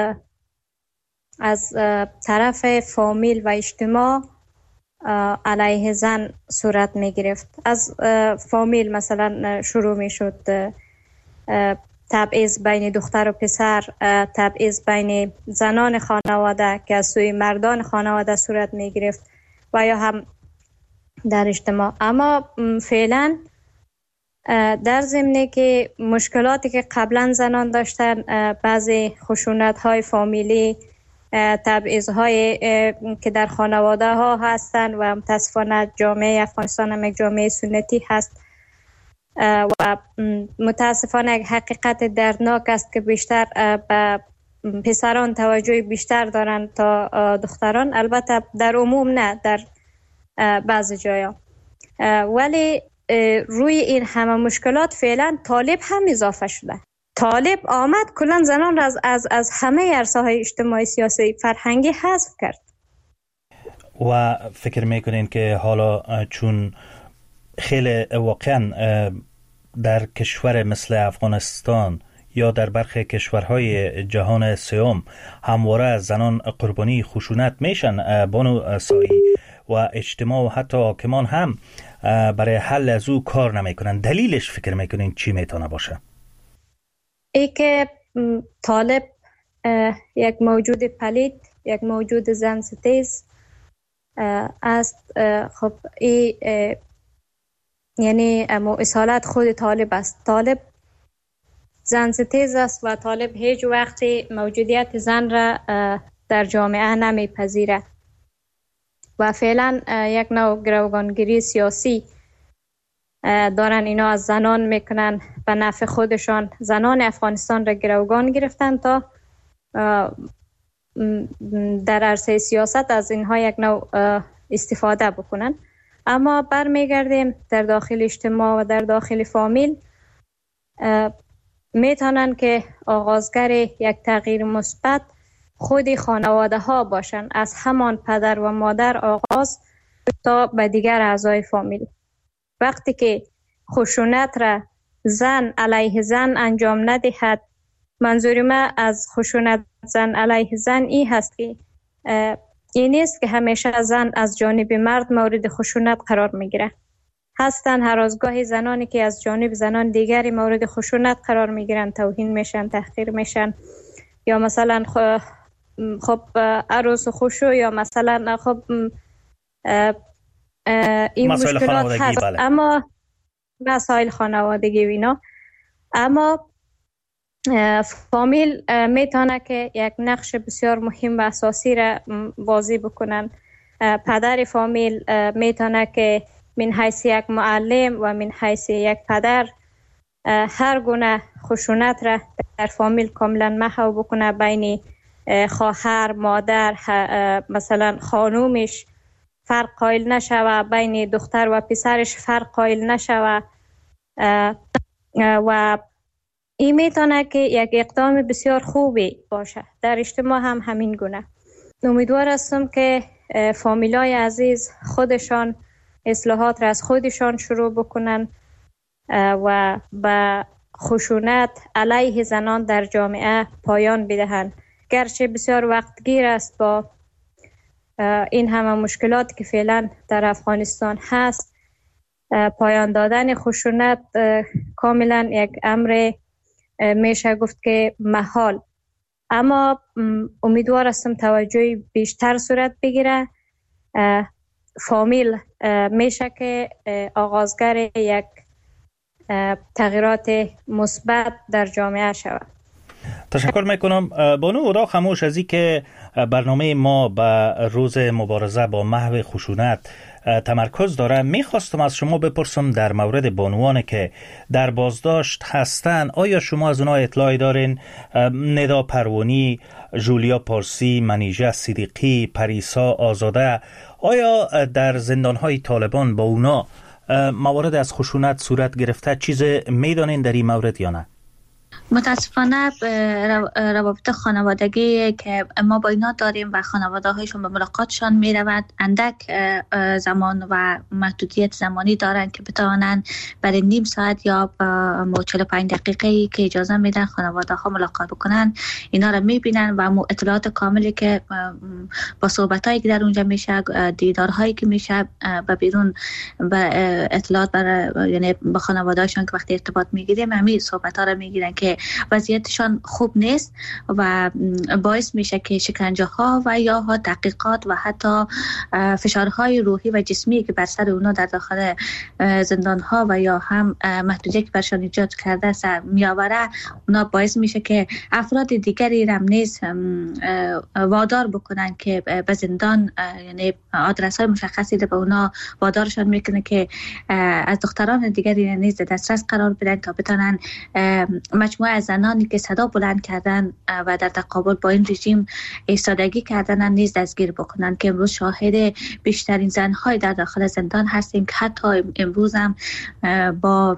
[SPEAKER 10] از طرف فامیل و اجتماع علیه زن صورت می گرفت. از فامیل مثلا شروع می شد تبعیض بین دختر و پسر، تبعیض بین زنان خانواده که از سوی مردان خانواده صورت می گرفت و یا هم در اجتماع. اما فعلا در ضمن که مشکلاتی که قبلا زنان داشتن، بعضی خشونت های فامیلی، تبعیض های که در خانواده ها هستن و متاسفانه جامعه افغانستان هم یک جامعه سنتی هست و متاسفانه یک حقیقت دردناک است که بیشتر به پسران توجه بیشتر دارن تا دختران، البته در عموم نه، در بعضی جایا. ولی روی این همه مشکلات فعلا طالب هم اضافه شده. طالب آمد کلن زنان را از همه عرصه‌های اجتماعی، سیاسی، فرهنگی حذف کرد.
[SPEAKER 2] و فکر میکنین که حالا چون خیلی واقعا در کشور مثل افغانستان یا در برخی کشورهای جهان سوم همواره زنان قربانی خشونت میشن، بانو سایی، و اجتماع و حتی حاکمان هم برای حل از او کار نمیکنن، دلیلش فکر میکنین چی میتونه باشه؟
[SPEAKER 10] ای که طالب یک موجود پلید، یک موجود زن ستیز است. خب ای یعنی اصالت خود طالب است. طالب زن ستیز است و طالب هیچ وقتی موجودیت زن را در جامعه نمیپذیره و فعلا یک نوع گروگانگیری سیاسی دارن اینا از زنان میکنن به نفع خودشان. زنان افغانستان را گروگان گرفتن تا در عرصه سیاست از اینها یک نوع استفاده بکنن. اما برمیگردیم در داخل اجتماع و در داخل فامیل میتونن که آغازگر یک تغییر مثبت خود خانواده ها باشن، از همان پدر و مادر آغاز تا به دیگر اعضای فامیل. وقتی که خشونت را زن علیه زن انجام ندهد، منظور ما از خشونت زن علیه زن این هست که این نیست که همیشه زن از جانب مرد مورد خشونت قرار میگیره. هستن هر از گاهی زنانی که از جانب زنان دیگری مورد خشونت قرار میگیرن، توهین میشن، تحقیر میشن، یا مثلا خب عروس خوشو، یا مثلا خب این مشکلات هست. بله. اما مسائل خانوادگی و اینا. اما فامیل میتونه که یک نقش بسیار مهم و اساسی را بازی بکنن. پدر فامیل میتونه که من حیث یک معلم و من حیث یک پدر هر گونه خشونت را در فامیل کاملا محو بکنه. بین خواهر، مادر، مثلا خانومش فرق قائل نشوه، بین دختر و پسرش فرق قائل نشوه و این میتونه که یک اقدام بسیار خوبی باشه. در اجتماع هم همین گونه. امیدوار هستم که فامیلای عزیز خودشان اصلاحات را از خودشان شروع بکنن و به خشونت علیه زنان در جامعه پایان بدهند. گرچه بسیار وقتگیر است با این همه مشکلاتی که فعلا در افغانستان هست، پایان دادن خشونت کاملا یک امر میشه گفت که محال. اما امیدوار هستم توجه بیشتر صورت بگیره. فامیل میشه که آغازگر یک تغییرات مثبت در جامعه شود.
[SPEAKER 2] تشکر میکنم بانو اوراق خموش از این که برنامه ما به روز مبارزه با محو خشونت تمرکز داره. میخواستم از شما بپرسم در مورد بانوانی که در بازداشت هستن، آیا شما از اونا اطلاعی دارین؟ ندا پروانی، جولیا پارسی، منیژه صدیقی، پریسا آزاده، آیا در زندانهای طالبان با اونا موارد از خشونت صورت گرفته؟ چیز میدانین در این مورد یا نه؟
[SPEAKER 3] متاسفانه روابط خانوادگی که ما با اینا داریم و خانواده هایشون به ملاقاتشان می رود اندک زمان و محدودیت زمانی دارن که بتوانن برای نیم ساعت یا 45 دقیقه که اجازه میدن خانواده ها ملاقات بکنن اینا را می بینن و اطلاعات کاملی که با صحبت هایی که در اونجا میشه، دیدارهایی که میشه به بیرون به اطلاعات برای یعنی با خانواده هاشون که وقتی ارتباط میگیریم همین صحبت ها را میگیرن که وضعیتشان خوب نیست و باعث میشه که شکنجه ها و یا ها تحقیقات و حتی فشارهای روحی و جسمی که بر سر اونا در داخل زندان ها و یا هم محدودیت که برشان ایجاد کرده سر میآوره، اونا باعث میشه که افراد دیگری را نیز وادار بکنن که به زندان، یعنی آدرس های مشخصی به اونا وادارشان میکنه که از دختران دیگری نیز دسترس قرار بدن تا بتونن مجموعه از زنانی که صدا بلند کردن و در تقابل با این رژیم ایستادگی کردن نیز دستگیر بکنن، که امروز شاهد بیشترین زنهای در داخل زندان هستیم که حتی امروز هم با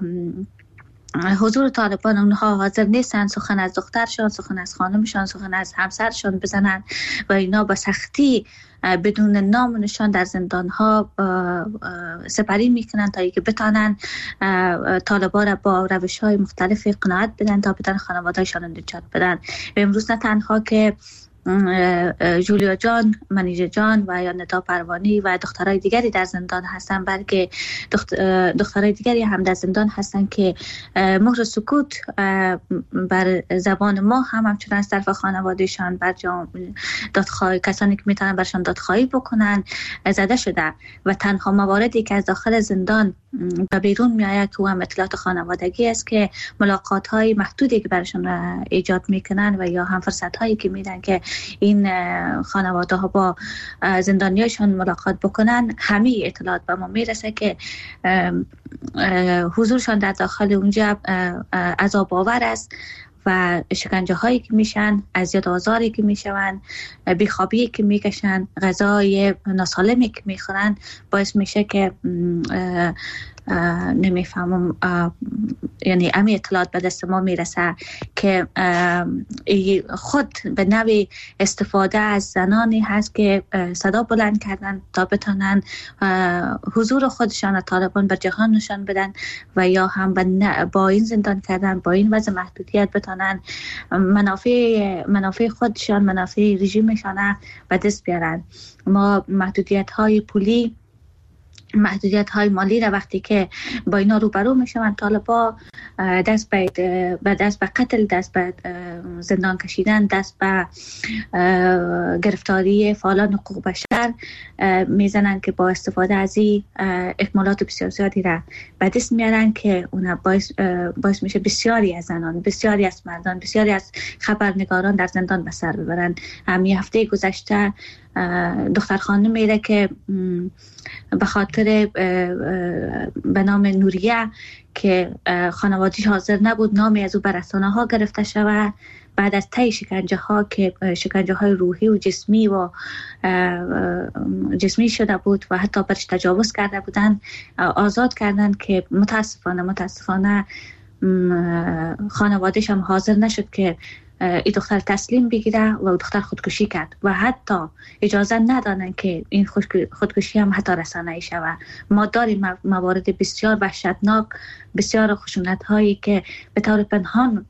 [SPEAKER 3] حضور طالبان اونها حاضر نیستن سخن از دخترشان، سخن از خانمشان، سخن از همسرشان بزنن و اینا با سختی بدون نام و نشان در زندان ها سپری میکنن تا اینکه بتانن طالبان را با روش های مختلف قناعت بدن تا بتانن خانواده‌شان را نجات بدن. و امروز نه تنها که جولیا جان، منیژه جان و یا ندا پروانی و دخترای دیگری در زندان هستن، بلکه دخترای دیگری هم در زندان هستن که مهر سکوت بر زبان ما هم همچنان از طرف خانوادهشان بر دادخواهی، کسانی که میتونن برشان دادخواهی بکنن، زده شده و تنها مواردی که از داخل زندان به بیرون میآید که هم اطلاعات خانوادگی است که ملاقات های محدودی که برشان ایجاد میکنن و یا هم فرصت هایی که میدن که این خانواده ها با زندانیاشون ملاقات بکنن. همه اطلاعات به ما میرسه که حضورشان در داخل اونجا عذاب آور است و شکنجه هایی که میشن، اذیت آزاری که میشون، بیخوابی که میکشن، غذای ناسالمی که میخورن، باعث میشه که نمیفهمم، یعنی امی اطلاعات به دست ما میرسه که خود به نوعی استفاده از زنانی هست که صدا بلند کردن تا بتانن حضور خودشان طالبان بر جهان نشان بدن و یا هم با این زندان کردن، با این وضع محدودیت بتانن منافع خودشان، منافع رژیمشان به دست بیارن. ما محدودیت های پولی، محدودیت های مالی را وقتی که با اینا روبرو میشن، طالبا دست به قتل، دست به زندان کشیدن، دست به گرفتاری فعالان حقوق بشر بیشتر میزنن که با استفاده از این اکمالات بسیار زیادی را به دست میارن که اون باعث میشه بسیاری از زنان، بسیاری از مردان، بسیاری از خبرنگاران در زندان به سر ببرن. همین هفته گذشته دختر خانم میره که به خاطر به نام نوریه که خانواده‌اش حاضر نبود نامی از او بر رسانه ها گرفته شود، بعد از طی شکنجه ها که شکنجه های روحی و جسمی شده بود و حتی برش تجاوز کرده بودن، آزاد کردن که متاسفانه خانواده‌اش هم حاضر نشد که این دختر تسلیم بگیره و دختر خودکشی کرد و حتی اجازه ندادن که این خودکشی هم حتی رسانه‌ای شود. ما داریم موارد بسیار وحشتناک، بسیار خشونت هایی که به طور پنهان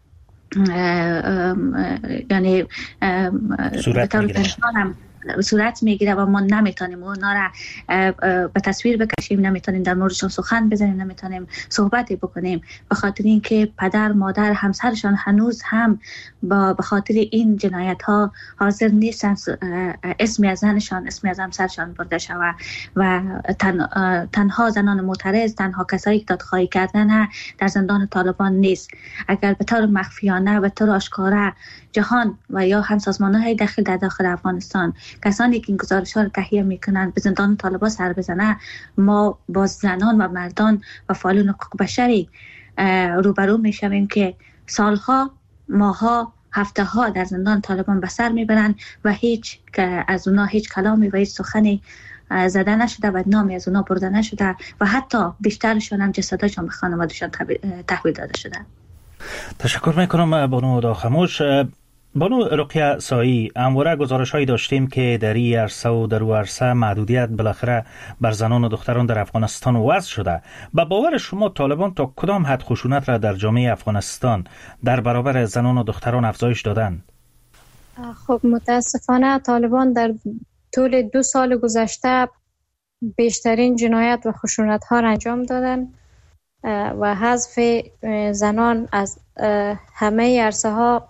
[SPEAKER 3] یعنی به طور پنهان هم صورت میگیره و ما نمیتونیم اونا را به تصویر بکشیم، نمیتونیم در موردشون سخن بزنیم، نمیتونیم صحبتی بکنیم، به خاطر اینکه پدر، مادر، همسرشان هنوز هم به خاطر این جنایت ها حاضر نیستن اسمی از زنشان، اسمی از همسرشان برده شود و تنها زنان معترض، تنها کسایی که دادخواهی کردن در زندان طالبان نیست. اگر به طور مخفیانه، به طور آشکارا جهان و یا هم سازمان‌های داخل افغانستان کسانی که این گزارش‌ها رو تهیه میکنن به زندان طالبان سر بزنه، ما با زنان و مردان و فعالان حقوق بشری روبرو میشویم که سالها، ماها، هفته‌ها در زندان طالبان به سر میبرن و هیچ از اونا هیچ کلامی و هیچ سخنی زده نشده و نامی از اونا برده نشده و حتی بیشترشون هم جسدشون به خانواده‌شان تحویل داده شده.
[SPEAKER 2] تشکر میکنم بانو داخموش. بانو رقیه سایی، همواره گزارش‌هایی داشتیم که در این عرصه و در اون عرصه محدودیت بالاخره بر زنان و دختران در افغانستان وضع شده. با باور شما طالبان تا کدام حد خشونت را در جامعه افغانستان در برابر زنان و دختران افزایش دادند؟
[SPEAKER 10] خب متاسفانه طالبان در طول 2 سال گذشته بیشترین جنایت و خشونت ها را انجام دادن و حذف زنان از همه عرصه ها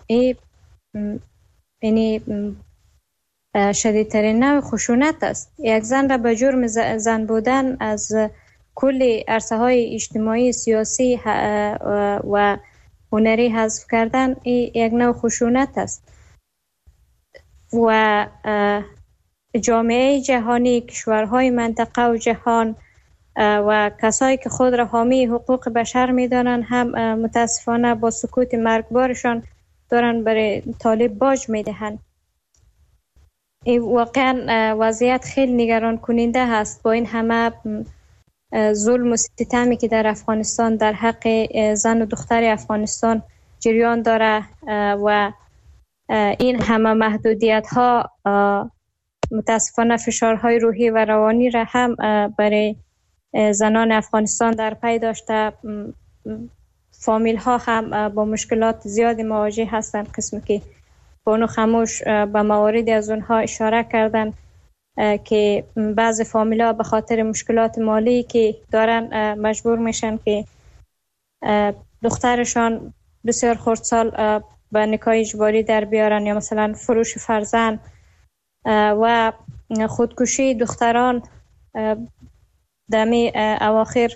[SPEAKER 10] یعنی شدیدترین نوع خشونت است. یک زن را به جرم زن بودن از کل عرصه های اجتماعی، سیاسی و هنری حذف کردن یک نوع خشونت است و جامعه جهانی، کشورهای منطقه و جهان و کسایی که خود را حامی حقوق بشر می‌دانند هم متاسفانه با سکوت مرگبارشان دارن برای طالب باج میدهند. این واقعا وضعیت خیلی نگران کننده هست با این همه ظلم و ستمی که در افغانستان در حق زن و دختر افغانستان جریان داره و این همه محدودیت ها متاسفانه فشارهای روحی و روانی را هم برای زنان افغانستان در پی داشته. فامیل ها هم با مشکلات زیادی مواجه هستند، قسمی که بانو خموش به مواردی از اونها اشاره کردن که بعض فامیل ها به خاطر مشکلات مالی که دارن مجبور میشن که دخترشان بسیار خردسال به نکاح اجباری در بیارن یا مثلا فروش فرزند و خودکشی دختران. دمی اواخر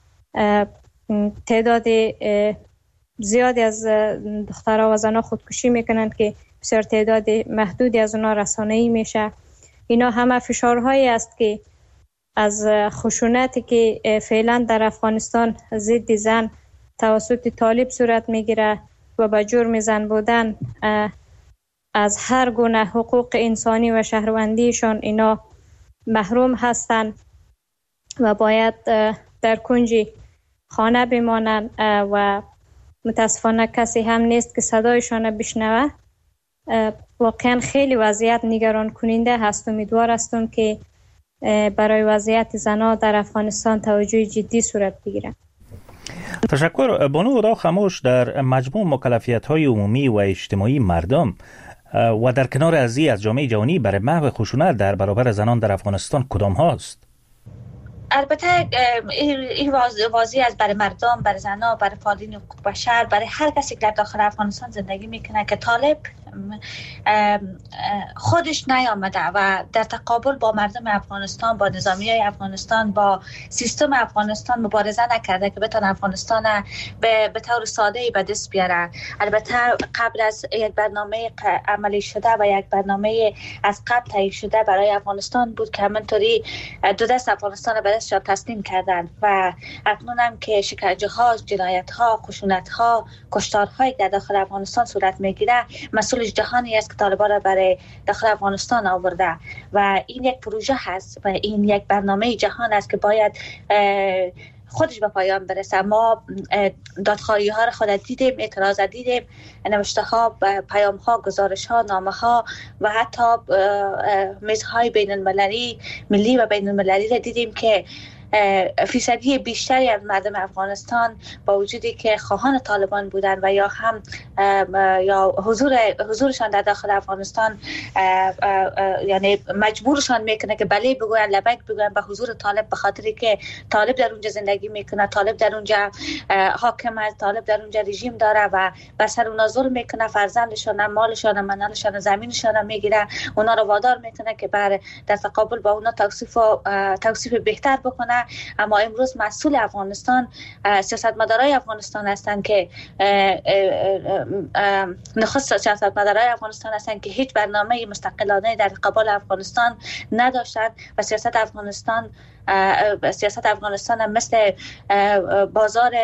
[SPEAKER 10] تعداد زیادی از دخترها و زنها خودکشی میکنن که بسیار تعداد محدودی از اونها رسانه‌ای میشه. اینا همه فشارهایی است که از خشونتی که فعلا در افغانستان ضد زن توسط طالب صورت میگیره و به جرم زن بودن از هر گونه حقوق انسانی و شهروندیشان اینا محروم هستند و باید در کنج خانه بمانند و متاسفانه کسی هم نیست که صدایشان بشنوه. واقعا خیلی وضعیت نگران کننده هست. امیدوار هستم که برای وضعیت زنها در افغانستان توجه جدی صورت بگیره.
[SPEAKER 2] تشکر. بانو داخموش، در مجموع مکلفیت‌های عمومی و اجتماعی مردم و در کنار از جامعه جهانی برای محو خشونت در برابر زنان در افغانستان کدام هاست؟
[SPEAKER 3] البته این واضح است برای مردم، برای زنان، برای فعالین حقوق بشر، برای هر کسی که در داخل افغانستان زندگی میکنه که طالب خودش نیامده و در تقابل با مردم افغانستان، با نظامیای افغانستان، با سیستم افغانستان مبارزه نکرده که بتونه افغانستان به طور ساده‌ای به دست بیاره. البته قبل از یک برنامه عملی شده و یک برنامه از قبل تعیین شده برای افغانستان بود که همینطوری دو دست افغانستان به دستشان تسلیم کردند و اکنون هم که شکنجه‌ها، جنایت‌ها، خشونت‌ها، کشتارهایی در داخل افغانستان صورت میگیره، مسئول جهانی است که طالبان را برای داخل افغانستان آورده و این یک پروژه هست و این یک برنامه جهان است که باید خودش به پایان برسه. ما دادخواهی ها را خود دیدیم، اعتراض دیدیم، نوشته ها، پیام ها، گزارش ها، نامه ها و حتی میزهای بین المللی، ملی و بین المللی را دیدیم که فیصدی بیشتری از مردم افغانستان با وجودی که خواهان طالبان بودن و یا هم یا حضورشان در داخل افغانستان یعنی مجبورشان میکنه که بله بگوین، لبک بگوین به حضور طالب، به خاطری که طالب در اونجا زندگی میکنه، طالب در اونجا حاکم است، طالب در اونجا رژیم داره و بر سر اونا ظلم میکنه، فرزندشان، مالشان، منالشان، زمینشان میگیره، اونا رو وادار میکنه که در تقابل با اونا توصیف بهتر بکنه. اما امروز مسئول افغانستان سیاستمدارای افغانستان هستند که نخست سیاستمدارای افغانستان هستند که هیچ برنامه مستقلانه در قبال افغانستان نداشتند و سیاست افغانستان هم مثل بازار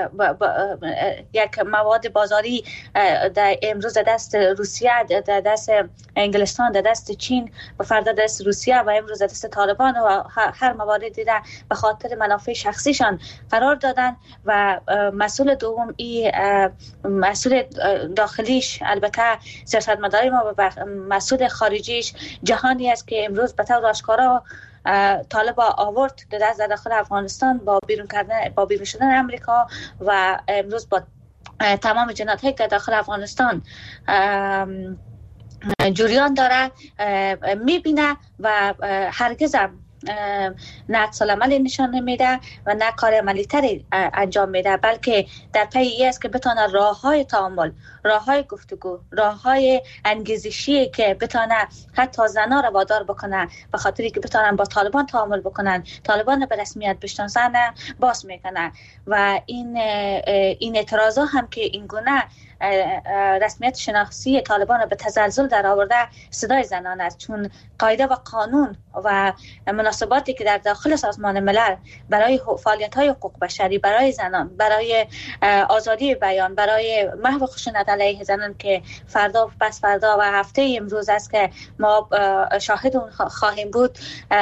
[SPEAKER 3] یک مواد بازاری در امروز دست روسیه، در دست انگلستان، در دست چین و فردا دست روسیه و امروز دست طالبان و هر مواردی را به خاطر منافع شخصیشان قرار دادن و مسئول دوم مسئول داخلیش البته سیاستمداری ما و مسئول خارجیش جهانی است که امروز به طور آشکارا طالب آورد در داخل افغانستان با بیرون شدن امریکا و امروز با تمام جنایت‌هایی که داخل افغانستان جریان داره میبینه و هرگز نه عکس العمل نشان نمیده و نه کار عملی تری انجام میده، بلکه در پی ای است که بتونه راههای تعامل، راههای گفتگو، راههای انگیزشی که بتونه حتی زنا را وادار بکنه به خاطری که بتونن با طالبان تعامل بکنن، طالبان به رسمیت بشناسن، باز میکنه و این اعتراضا هم که این گونه رسمیت شناختی طالبان را به تزلزل در آورده صدای زنان است، چون قاعده و قانون و مناسباتی که در داخل سازمان ملل برای فعالیت‌های حقوق بشری، برای زنان، برای آزادی بیان، برای محو خشونت علیه زنان که فردا و پس فردا و هفته امروز است که ما شاهد اون خواهیم بود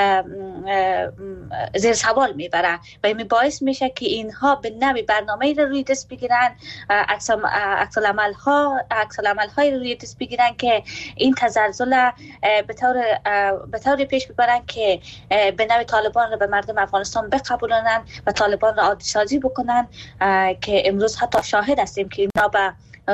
[SPEAKER 3] زیر سوال میبره و این باعث میشه که اینها به نوعی برنامه‌ای رو روی دست بگیرن، عکس العمل‌های روی دست بگیرن که این تزلزل به طور پیش ببرن که به نوع طالبان رو به مردم افغانستان بقبولانن و طالبان رو عادی سازی بکنن که امروز حتی شاهد هستیم که اینا به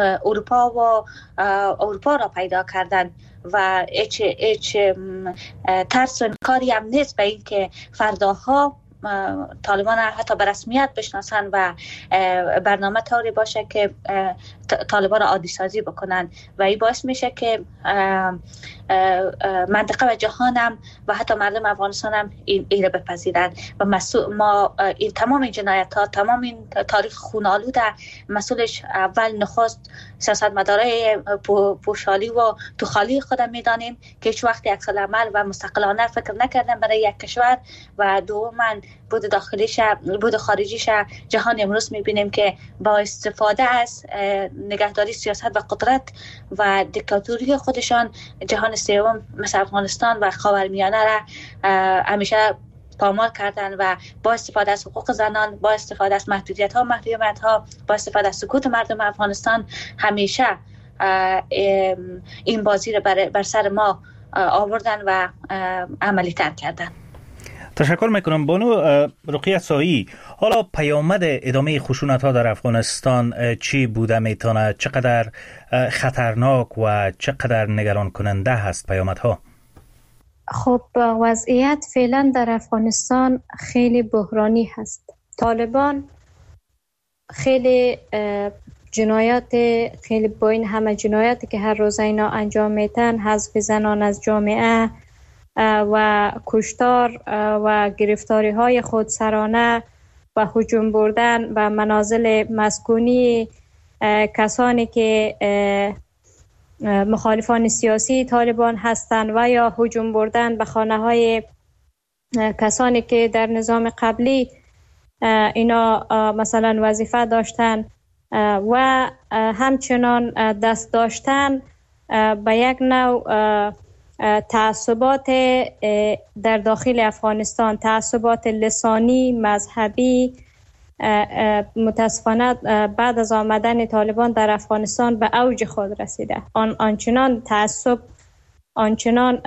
[SPEAKER 3] اروپا را پیدا کردن و هیچ ترس و کاری هم نیست به این که فرداها طالبان حتی به رسمیت بشناسن و برنامه طوری باشه که طالبان را عادی سازی بکنن و این باعث میشه که منطقه و جهان هم و حتی مردم افغانستان هم این را بپذیرن و ما این تمام این جنایت ها، تمام این تاریخ خون‌آلود مسئولش اول نخست سیاستمدارای پوشالی و توخالی خودم میدانیم که هیچ وقتی عکس العمل و مستقلانه فکر نکردن برای یک کشور و دوما بود داخلیش بود خارجیش جهان امروز میبینیم که با استفاده از نگهداری سیاست و قدرت و دیکتاتوری خودشان جهان سوم مثل افغانستان و خاورمیانه را همیشه پامال کردن و با استفاده از حقوق زنان، با استفاده از محدودیت ها، با استفاده از سکوت مردم افغانستان همیشه این بازی را بر سر ما آوردن و عملی تر کردن.
[SPEAKER 2] تشکر میکنم بانو رقیه سایی. حالا پیامد ادامه خشونت ها در افغانستان چی بوده میتونه؟ چقدر خطرناک و چقدر نگران کننده هست پیامد ها؟
[SPEAKER 10] خب وضعیت فعلا در افغانستان خیلی بحرانی هست. طالبان خیلی جنایات، خیلی با این همه جنایاتی که هر روز اینا انجام میتن، حذف زنان از جامعه و کشتار و گرفتاری های خودسرانه و هجوم بردن و منازل مسکونی کسانی که مخالفان سیاسی طالبان هستند و یا هجوم بردن به خانه های کسانی که در نظام قبلی اینا مثلا وظیفه داشتن و همچنان دست داشتن به یک نوع تعصبات در داخل افغانستان، تعصبات لسانی، مذهبی. متاسفانه بعد از آمدن طالبان در افغانستان به اوج خود رسیده. آنچنان تعصب آنچنان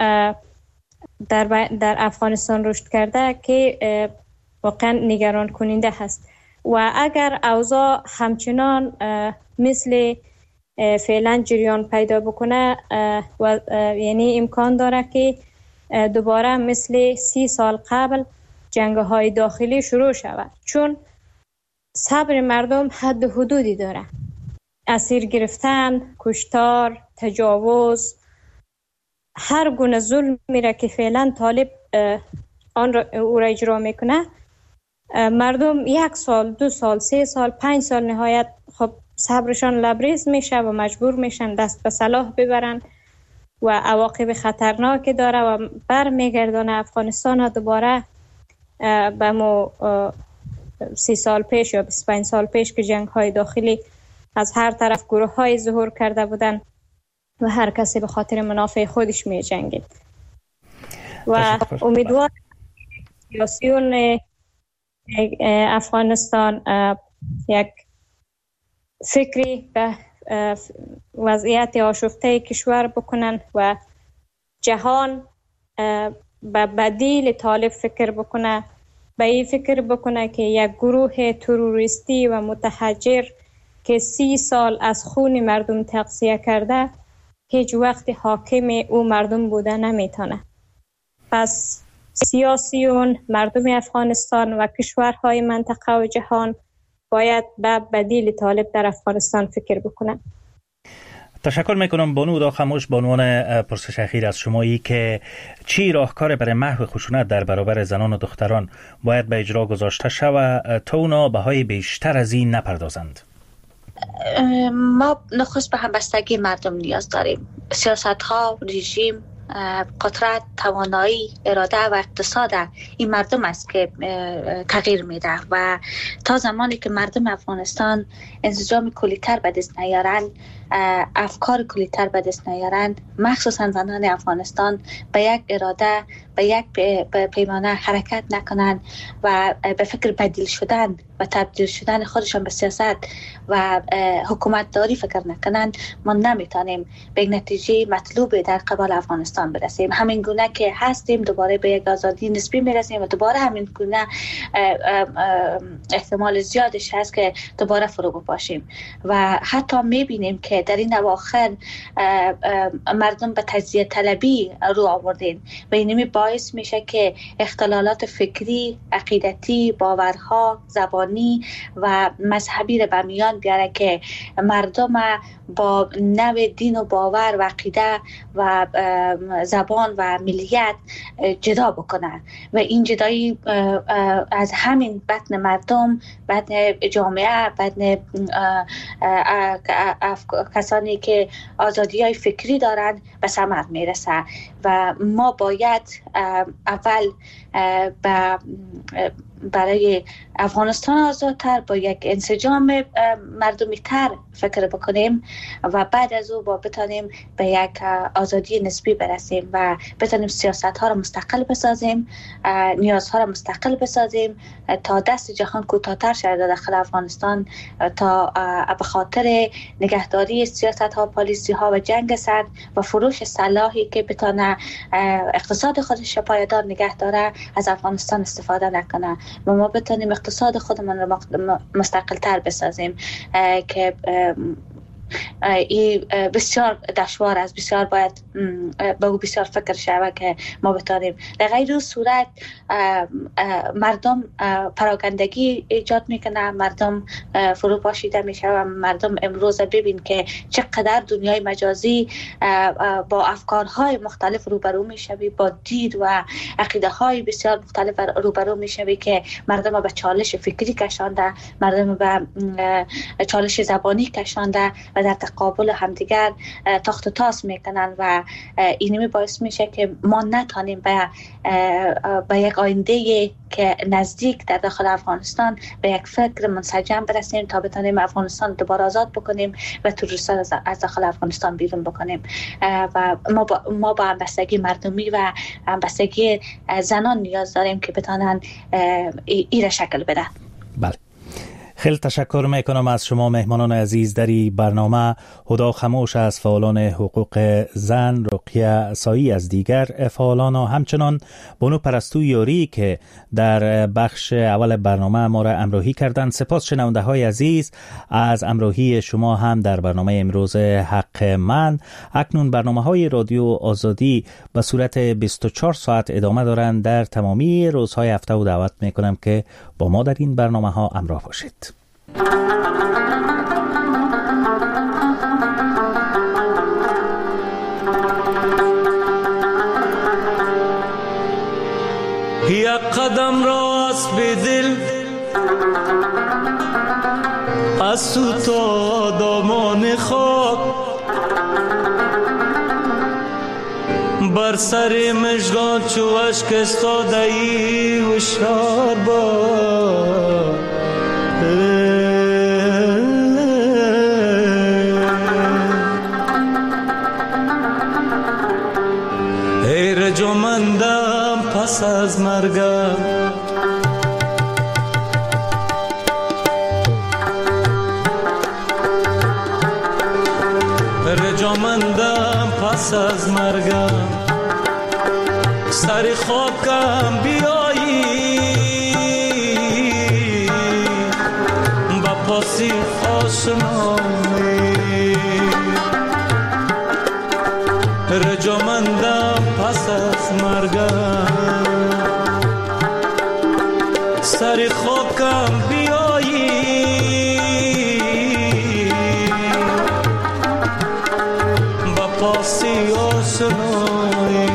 [SPEAKER 10] در افغانستان رشد کرده که واقعا نگران کننده هست. و اگر اوضاع همچنان مثل فعلا جریان پیدا بکنه یعنی امکان داره که دوباره مثل 30 سال قبل جنگ‌های داخلی شروع شود، چون صبر مردم حد و حدودی داره. اسیر گرفتن، کشتار، تجاوز، هر گونه ظلمی را که فعلا طالب او را اجرا میکنه، مردم 1 سال، 2 سال، 3 سال، 5 سال نهایت خب صبرشان لبریز میشه و مجبور میشن دست به سلاح ببرن و عواقب خطرناکی داره و برمیگردانه افغانستان ها دوباره به مو 30 سال پیش یا 25 سال پیش که جنگ های داخلی از هر طرف گروه های ظهور کرده بودن و هر کسی به خاطر منافع خودش می جنگید. و امیدوار سیاسیون افغانستان یک فکری به وضعیت آشفته کشور بکنن و جهان به بدیل طالب فکر بکنه، به این فکر بکنه که یک گروه تروریستی و متحجر که 30 سال از خون مردم تغذیه کرده هیچ وقت حاکم او مردم بوده نمیتونه. پس سیاسیون، مردم افغانستان و کشورهای منطقه و جهان باید به بدیل طالب در افغانستان فکر بکنن.
[SPEAKER 2] تشکر میکنم بانو هدی خموش. به عنوان پرسش اخیر از شمایی که چی راهکار برای محو خشونت در برابر زنان و دختران باید به اجرا گذاشته شود تا اونا بهای بیشتر از این نپردازند؟
[SPEAKER 3] ما نخست به همبستگی مردم نیاز داریم. سیاست ها، رژیم، قدرت، توانایی، اراده و اقتصاد این مردم است که تغییر میده و تا زمانی که مردم افغانستان انسجام کلی‌تر به دست نیارند، افکار کلی‌تر به دست نیارند، مخصوصا زنان افغانستان به یک اراده، به یک پیمانه حرکت نکنند و به فکر بدیل شدن و تبدیل شدن خودشان به سیاست و حکومت داری فکر نکنند، ما نمیتونیم به نتیجه مطلوب در قبال افغانستان برسیم. همین گونه که هستیم دوباره به یک آزادی نسبی میرسیم و دوباره همین گونه احتمال زیادش هست که دوباره فرو باشیم و حتی میبینیم که در این اواخر مردم به تجزیه طلبی رو آوردین و اینمی باعث میشه که اختلالات فکری، عقیدتی، باورها، زبانی و مذهبی رو به میان بیاره که مردم با نوع دین و باور و عقیده و زبان و ملیت جدا بکنن و این جدایی از همین بطن مردم، بطن جامعه، بطن کسانی که آزادی های فکری دارند به ثمر میرسه و ما باید اول برای افغانستان آزادتر با یک انسجام مردمی تر فکر بکنیم و بعد از او با بتانیم به یک آزادی نسبی برسیم و بتانیم سیاست ها را مستقل بسازیم، نیازها را مستقل بسازیم تا دست جهان کوتاه‌تر شود داخل افغانستان، تا به خاطر نگهداری سیاست ها، پالیسی ها و جنگ سرد و فروش سلاحی که بتانه اقتصاد خودش پایدار نگه داره از افغانستان استفاده نکنه و ما بتانیم اقتصاد خودمان را مستقل تر بسازیم که این بسیار دشوار است، بسیار باید به او بسیار فکر شود که ما بتانیم. در غیر صورت مردم پراکندگی ایجاد میکنه، مردم فروپاشیده میشه و مردم امروز ببین که چقدر دنیای مجازی با افکارهای مختلف روبرو میشوی، با دید و عقیده های بسیار مختلف روبرو میشوی که مردم به چالش فکری کشانده، مردم به چالش زبانی کشانده و در تقابل همدیگر تاخت و تاس میکنن و اینمی باعث میشه که ما نتانیم به یک آینده که نزدیک در داخل افغانستان به یک فکر منسجم برسیم تا بتانیم افغانستان دوباره آزاد بکنیم و تروریستان از داخل افغانستان بیرون بکنیم. و ما با همبستگی مردمی و همبستگی زنان نیاز داریم که بتانن این شکل بدن.
[SPEAKER 2] بله، خیلی تشکر میکنم از شما مهمانان عزیز در این برنامه. هدا خموش از فعالان حقوق زن، رقیه سایی از دیگر فعالان و همچنان بانو پرستو یاری که در بخش اول برنامه ما را همراهی کردند. سپاس شنونده های عزیز از همراهی شما هم در برنامه امروز حق من. اکنون برنامه های رادیو آزادی به صورت 24 ساعت ادامه دارند در تمامی روزهای هفته و دعوت میکنم که با ما در این برنامه ها همراه باشید.
[SPEAKER 11] یک قدم راست به دل از تو تا دامان خاک، بر سر مژگان چو اشک استاده ای هوشیار باش. ای رجامندم پس از مرگم، رجامندم پس از مرگم، سر خاکم بیایی با پاسی آشنایی، رجامندم پس از مرگم، سر خاکم بیایی با پاسی آشنایی.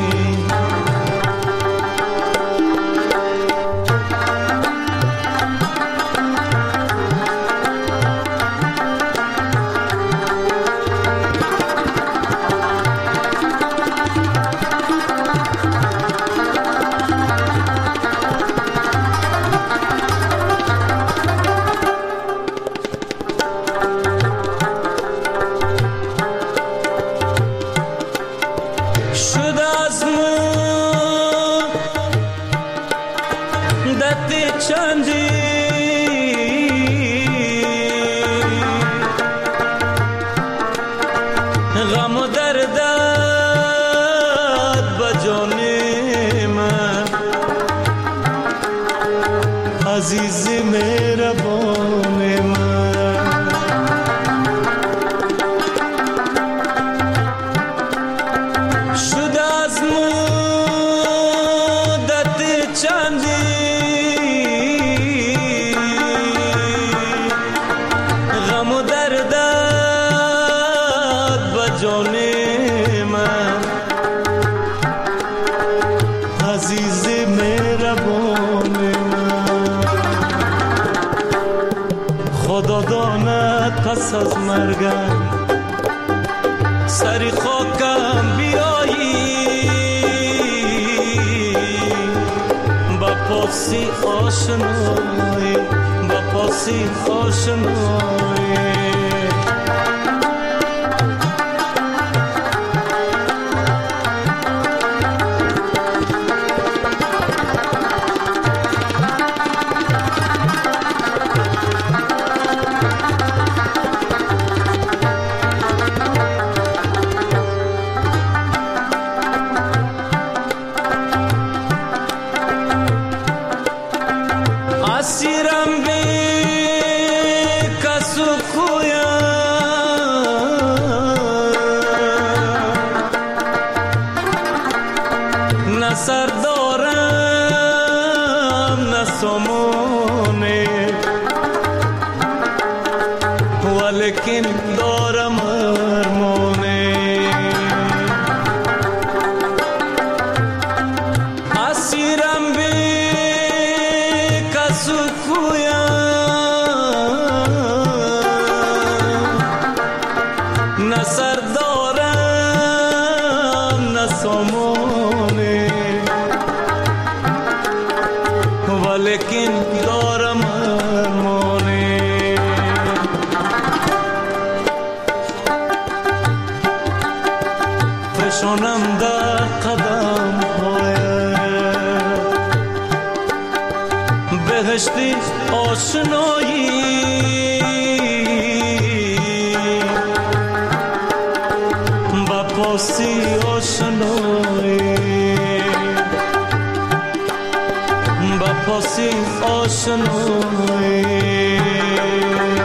[SPEAKER 11] پس از مرگم سری خاکم بیایی با پاسی آشنایی، با پاسی آشنایی. اسیرم بی کسو نه سر دارم نه سامانه ولیکن دارم ارمانه اسیرم بی کسو کویم نه سر دارم نه سامانه ولیکن دارم ارمانه فشانم در قدم بهشتی آشنایی با پاسی آشنایی با پاسی آشنایی